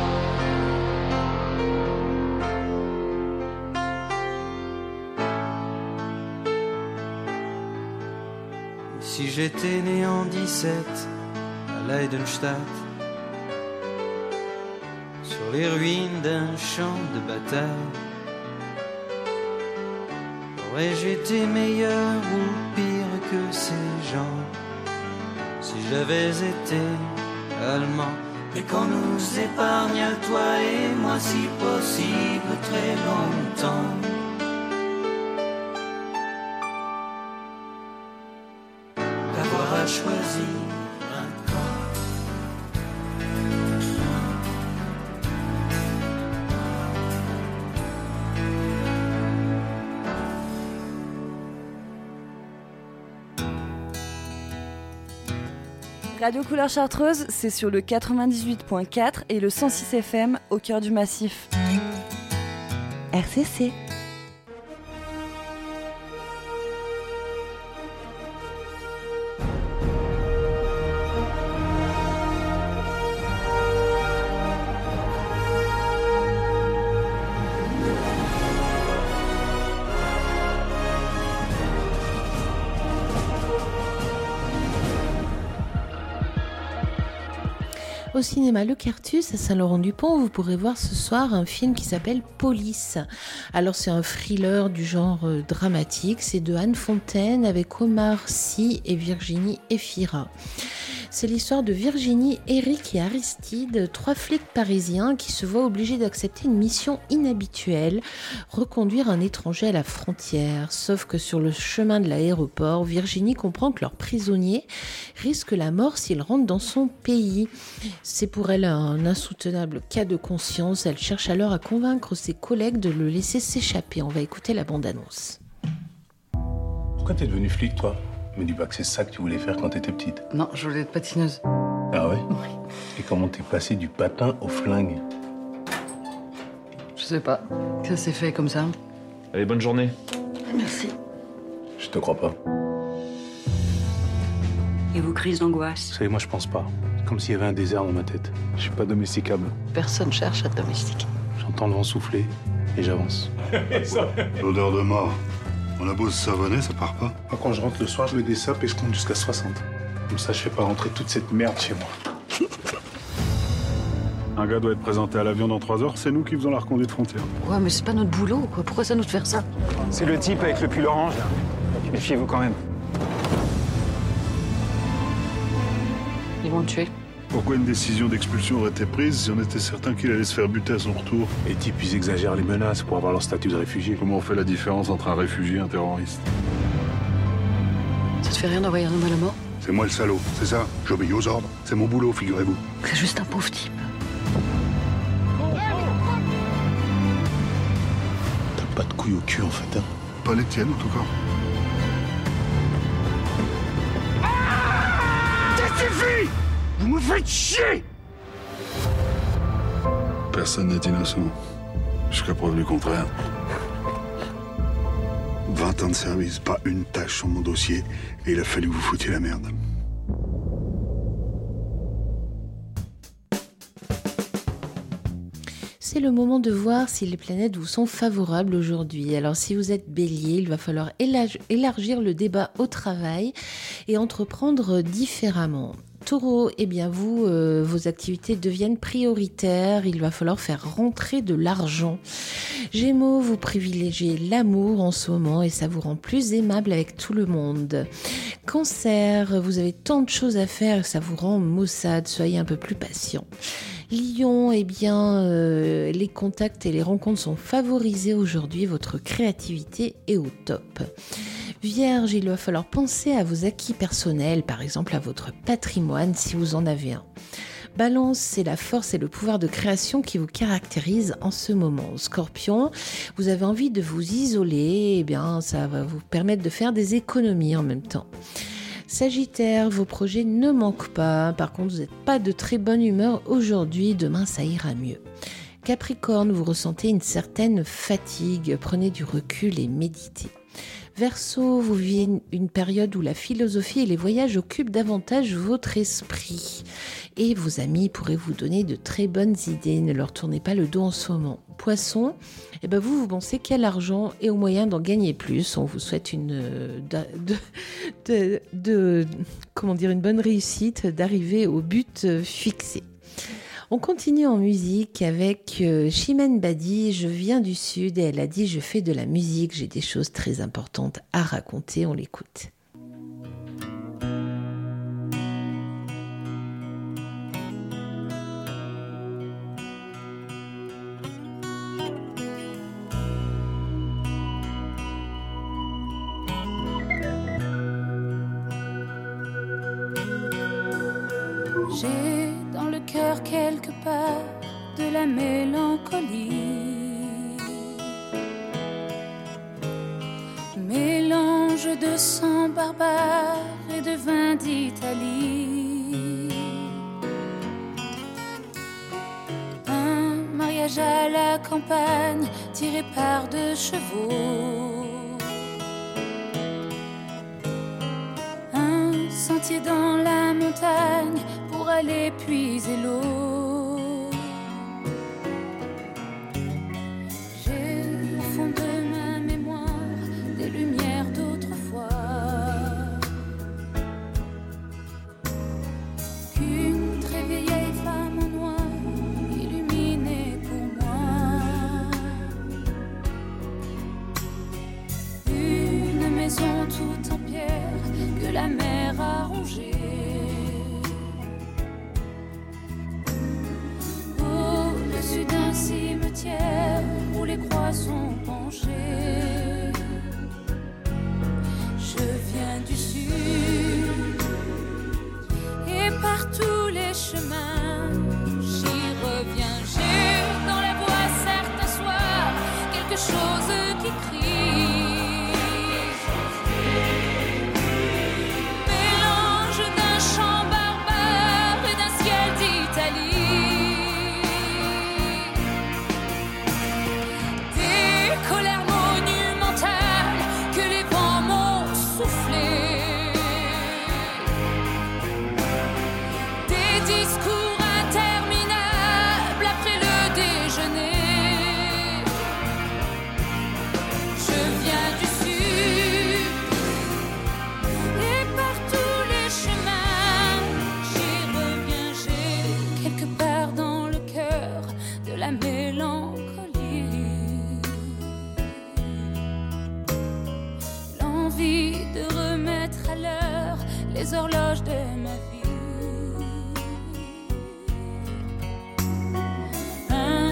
Si j'étais né en dix-sept à Leidenstadt, sur les ruines d'un champ de bataille, aurais-je été meilleur ou pire que ces gens si j'avais été allemand? Et qu'on nous épargne, toi et moi, si possible, très longtemps. D'avoir à choisir un camp. Radio Couleur Chartreuse, c'est sur le quatre-vingt-dix-huit point quatre et le cent six F M au cœur du massif. R C C. Au cinéma Le Quertus à Saint-Laurent-du-Pont, vous pourrez voir ce soir un film qui s'appelle Police. Alors c'est un thriller du genre euh, dramatique, c'est de Anne Fontaine avec Omar Sy et Virginie Efira. C'est l'histoire de Virginie, Eric et Aristide, trois flics parisiens qui se voient obligés d'accepter une mission inhabituelle, reconduire un étranger à la frontière. Sauf que sur le chemin de l'aéroport, Virginie comprend que leur prisonnier risque la mort s'il rentre dans son pays. C'est pour elle un insoutenable cas de conscience. Elle cherche alors à convaincre ses collègues de le laisser s'échapper. On va écouter la bande-annonce. Pourquoi t'es devenue flic, toi? Me dis pas que c'est ça que tu voulais faire quand t'étais petite. Non, je voulais être patineuse. Ah ouais? Oui. Et comment t'es passée du patin au flingue? Je sais pas. Ça s'est fait comme ça. Allez, bonne journée. Merci. Je te crois pas. Et vos crises d'angoisse? Vous savez, moi je pense pas. Comme s'il y avait un désert dans ma tête. Je suis pas domesticable. Personne cherche à te domestiquer. J'entends le vent souffler et j'avance. L'odeur de mort. On a beau se savonner, ça part pas. Moi, quand je rentre le soir, je mets des sapes et je compte jusqu'à soixante. Comme ça, je fais pas rentrer toute cette merde chez moi. Un gars doit être présenté à l'avion dans trois heures, c'est nous qui faisons la reconduite frontière. Ouais, mais c'est pas notre boulot, quoi. Pourquoi ça nous de faire ça? C'est le type avec le pull orange, là. Méfiez-vous quand même. Ils vont le tuer. Pourquoi une décision d'expulsion aurait été prise si on était certain qu'il allait se faire buter à son retour? Les types, ils exagèrent les menaces pour avoir leur statut de réfugié. Comment on fait la différence entre un réfugié et un terroriste? Ça te fait rien d'envoyer un homme à la mort? C'est moi le salaud, c'est ça? J'obéis aux ordres. C'est mon boulot, figurez-vous. C'est juste un pauvre type. T'as pas de couilles au cul, en fait, hein? Pas les tiennes, en tout cas. Ça suffit! Vous me faites chier! Personne n'est innocent. Jusqu'à preuve du contraire. vingt ans de service, pas une tâche sur mon dossier, et il a fallu que vous foutiez la merde. C'est le moment de voir si les planètes vous sont favorables aujourd'hui. Alors si vous êtes Bélier, il va falloir élargir le débat au travail et entreprendre différemment. Taureau, eh bien vous, euh, vos activités deviennent prioritaires, il va falloir faire rentrer de l'argent. Gémeaux, vous privilégiez l'amour en ce moment et ça vous rend plus aimable avec tout le monde. Cancer, vous avez tant de choses à faire et ça vous rend maussade, soyez un peu plus patient. Lion, eh bien euh, les contacts et les rencontres sont favorisés aujourd'hui, votre créativité est au top. Vierge, il va falloir penser à vos acquis personnels, par exemple à votre patrimoine si vous en avez un. Balance, c'est la force et le pouvoir de création qui vous caractérise en ce moment. Scorpion, vous avez envie de vous isoler, eh bien ça va vous permettre de faire des économies en même temps. Sagittaire, vos projets ne manquent pas, par contre vous n'êtes pas de très bonne humeur aujourd'hui, demain ça ira mieux. Capricorne, vous ressentez une certaine fatigue, prenez du recul et méditez. Verseau, vous vivez une période où la philosophie et les voyages occupent davantage votre esprit. Et vos amis pourraient vous donner de très bonnes idées, ne leur tournez pas le dos en ce moment. Poisson, eh ben vous, vous pensez qu'il y a l'argent et au moyen d'en gagner plus. On vous souhaite une, de, de, de, comment dire, une bonne réussite, d'arriver au but fixé. On continue en musique avec Chimène Badi, je viens du Sud et elle a dit je fais de la musique, j'ai des choses très importantes à raconter, on l'écoute. J'ai dans le cœur quelque part de la mélancolie, mélange de sang barbare et de vin d'Italie. Un mariage à la campagne tiré par deux chevaux, un sentier dans la montagne pour aller puiser l'eau. J'ai au fond de ma mémoire des lumières d'autrefois qu'une très vieille femme en noir illuminait pour moi. Une maison toute en pierre que la mer a rongée. D'un cimetière où les croix sont penchées. Je viens du Sud et par tous les chemins j'y reviens. J'ai dans la voix certains soirs quelque chose qui crie, mélange d'un chant barbare et d'un ciel d'Italie. Les horloges de ma vie.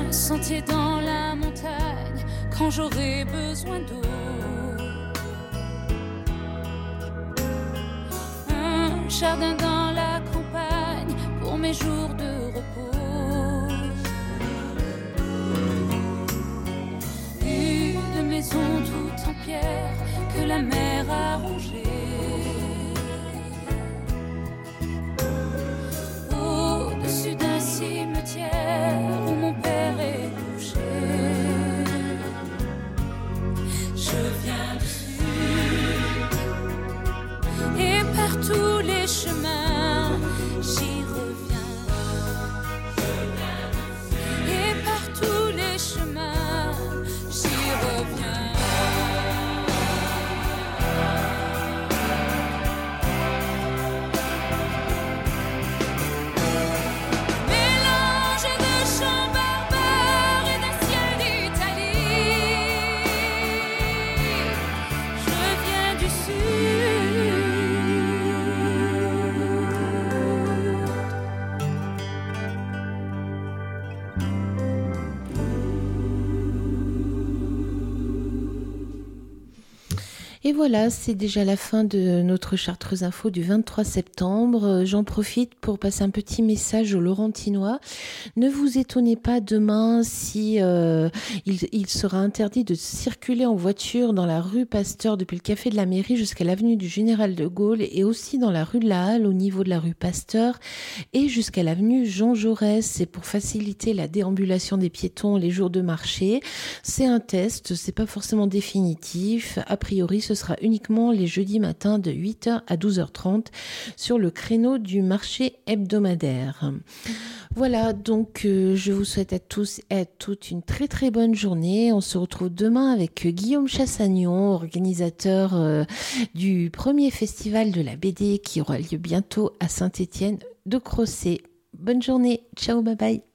sentier dans la montagne quand j'aurai besoin d'eau. Un jardin dans la campagne pour mes jours de repos. Une maison toute en pierre que la mer a rongée. Au-dessus d'un cimetière où mon père est couché. Je viens du sud et par tous les chemins j'y reviens. Et par tous les chemins j'y reviens. Et voilà, c'est déjà la fin de notre Chartreuse Info du vingt-trois septembre. J'en profite pour passer un petit message aux Laurentinois. Ne vous étonnez pas demain si euh, il, il sera interdit de circuler en voiture dans la rue Pasteur depuis le café de la mairie jusqu'à l'avenue du Général de Gaulle et aussi dans la rue de la Halle au niveau de la rue Pasteur et jusqu'à l'avenue Jean Jaurès. C'est pour faciliter la déambulation des piétons les jours de marché. C'est un test, c'est pas forcément définitif. A priori, ce sera uniquement les jeudis matins de huit heures à douze heures trente sur le créneau du marché hebdomadaire. Voilà, donc euh, je vous souhaite à tous et à toutes une très très bonne journée. On se retrouve demain avec Guillaume Chassagnon, organisateur euh, du premier festival de la B D qui aura lieu bientôt à Saint-Étienne de Crozet. Bonne journée, ciao, bye bye.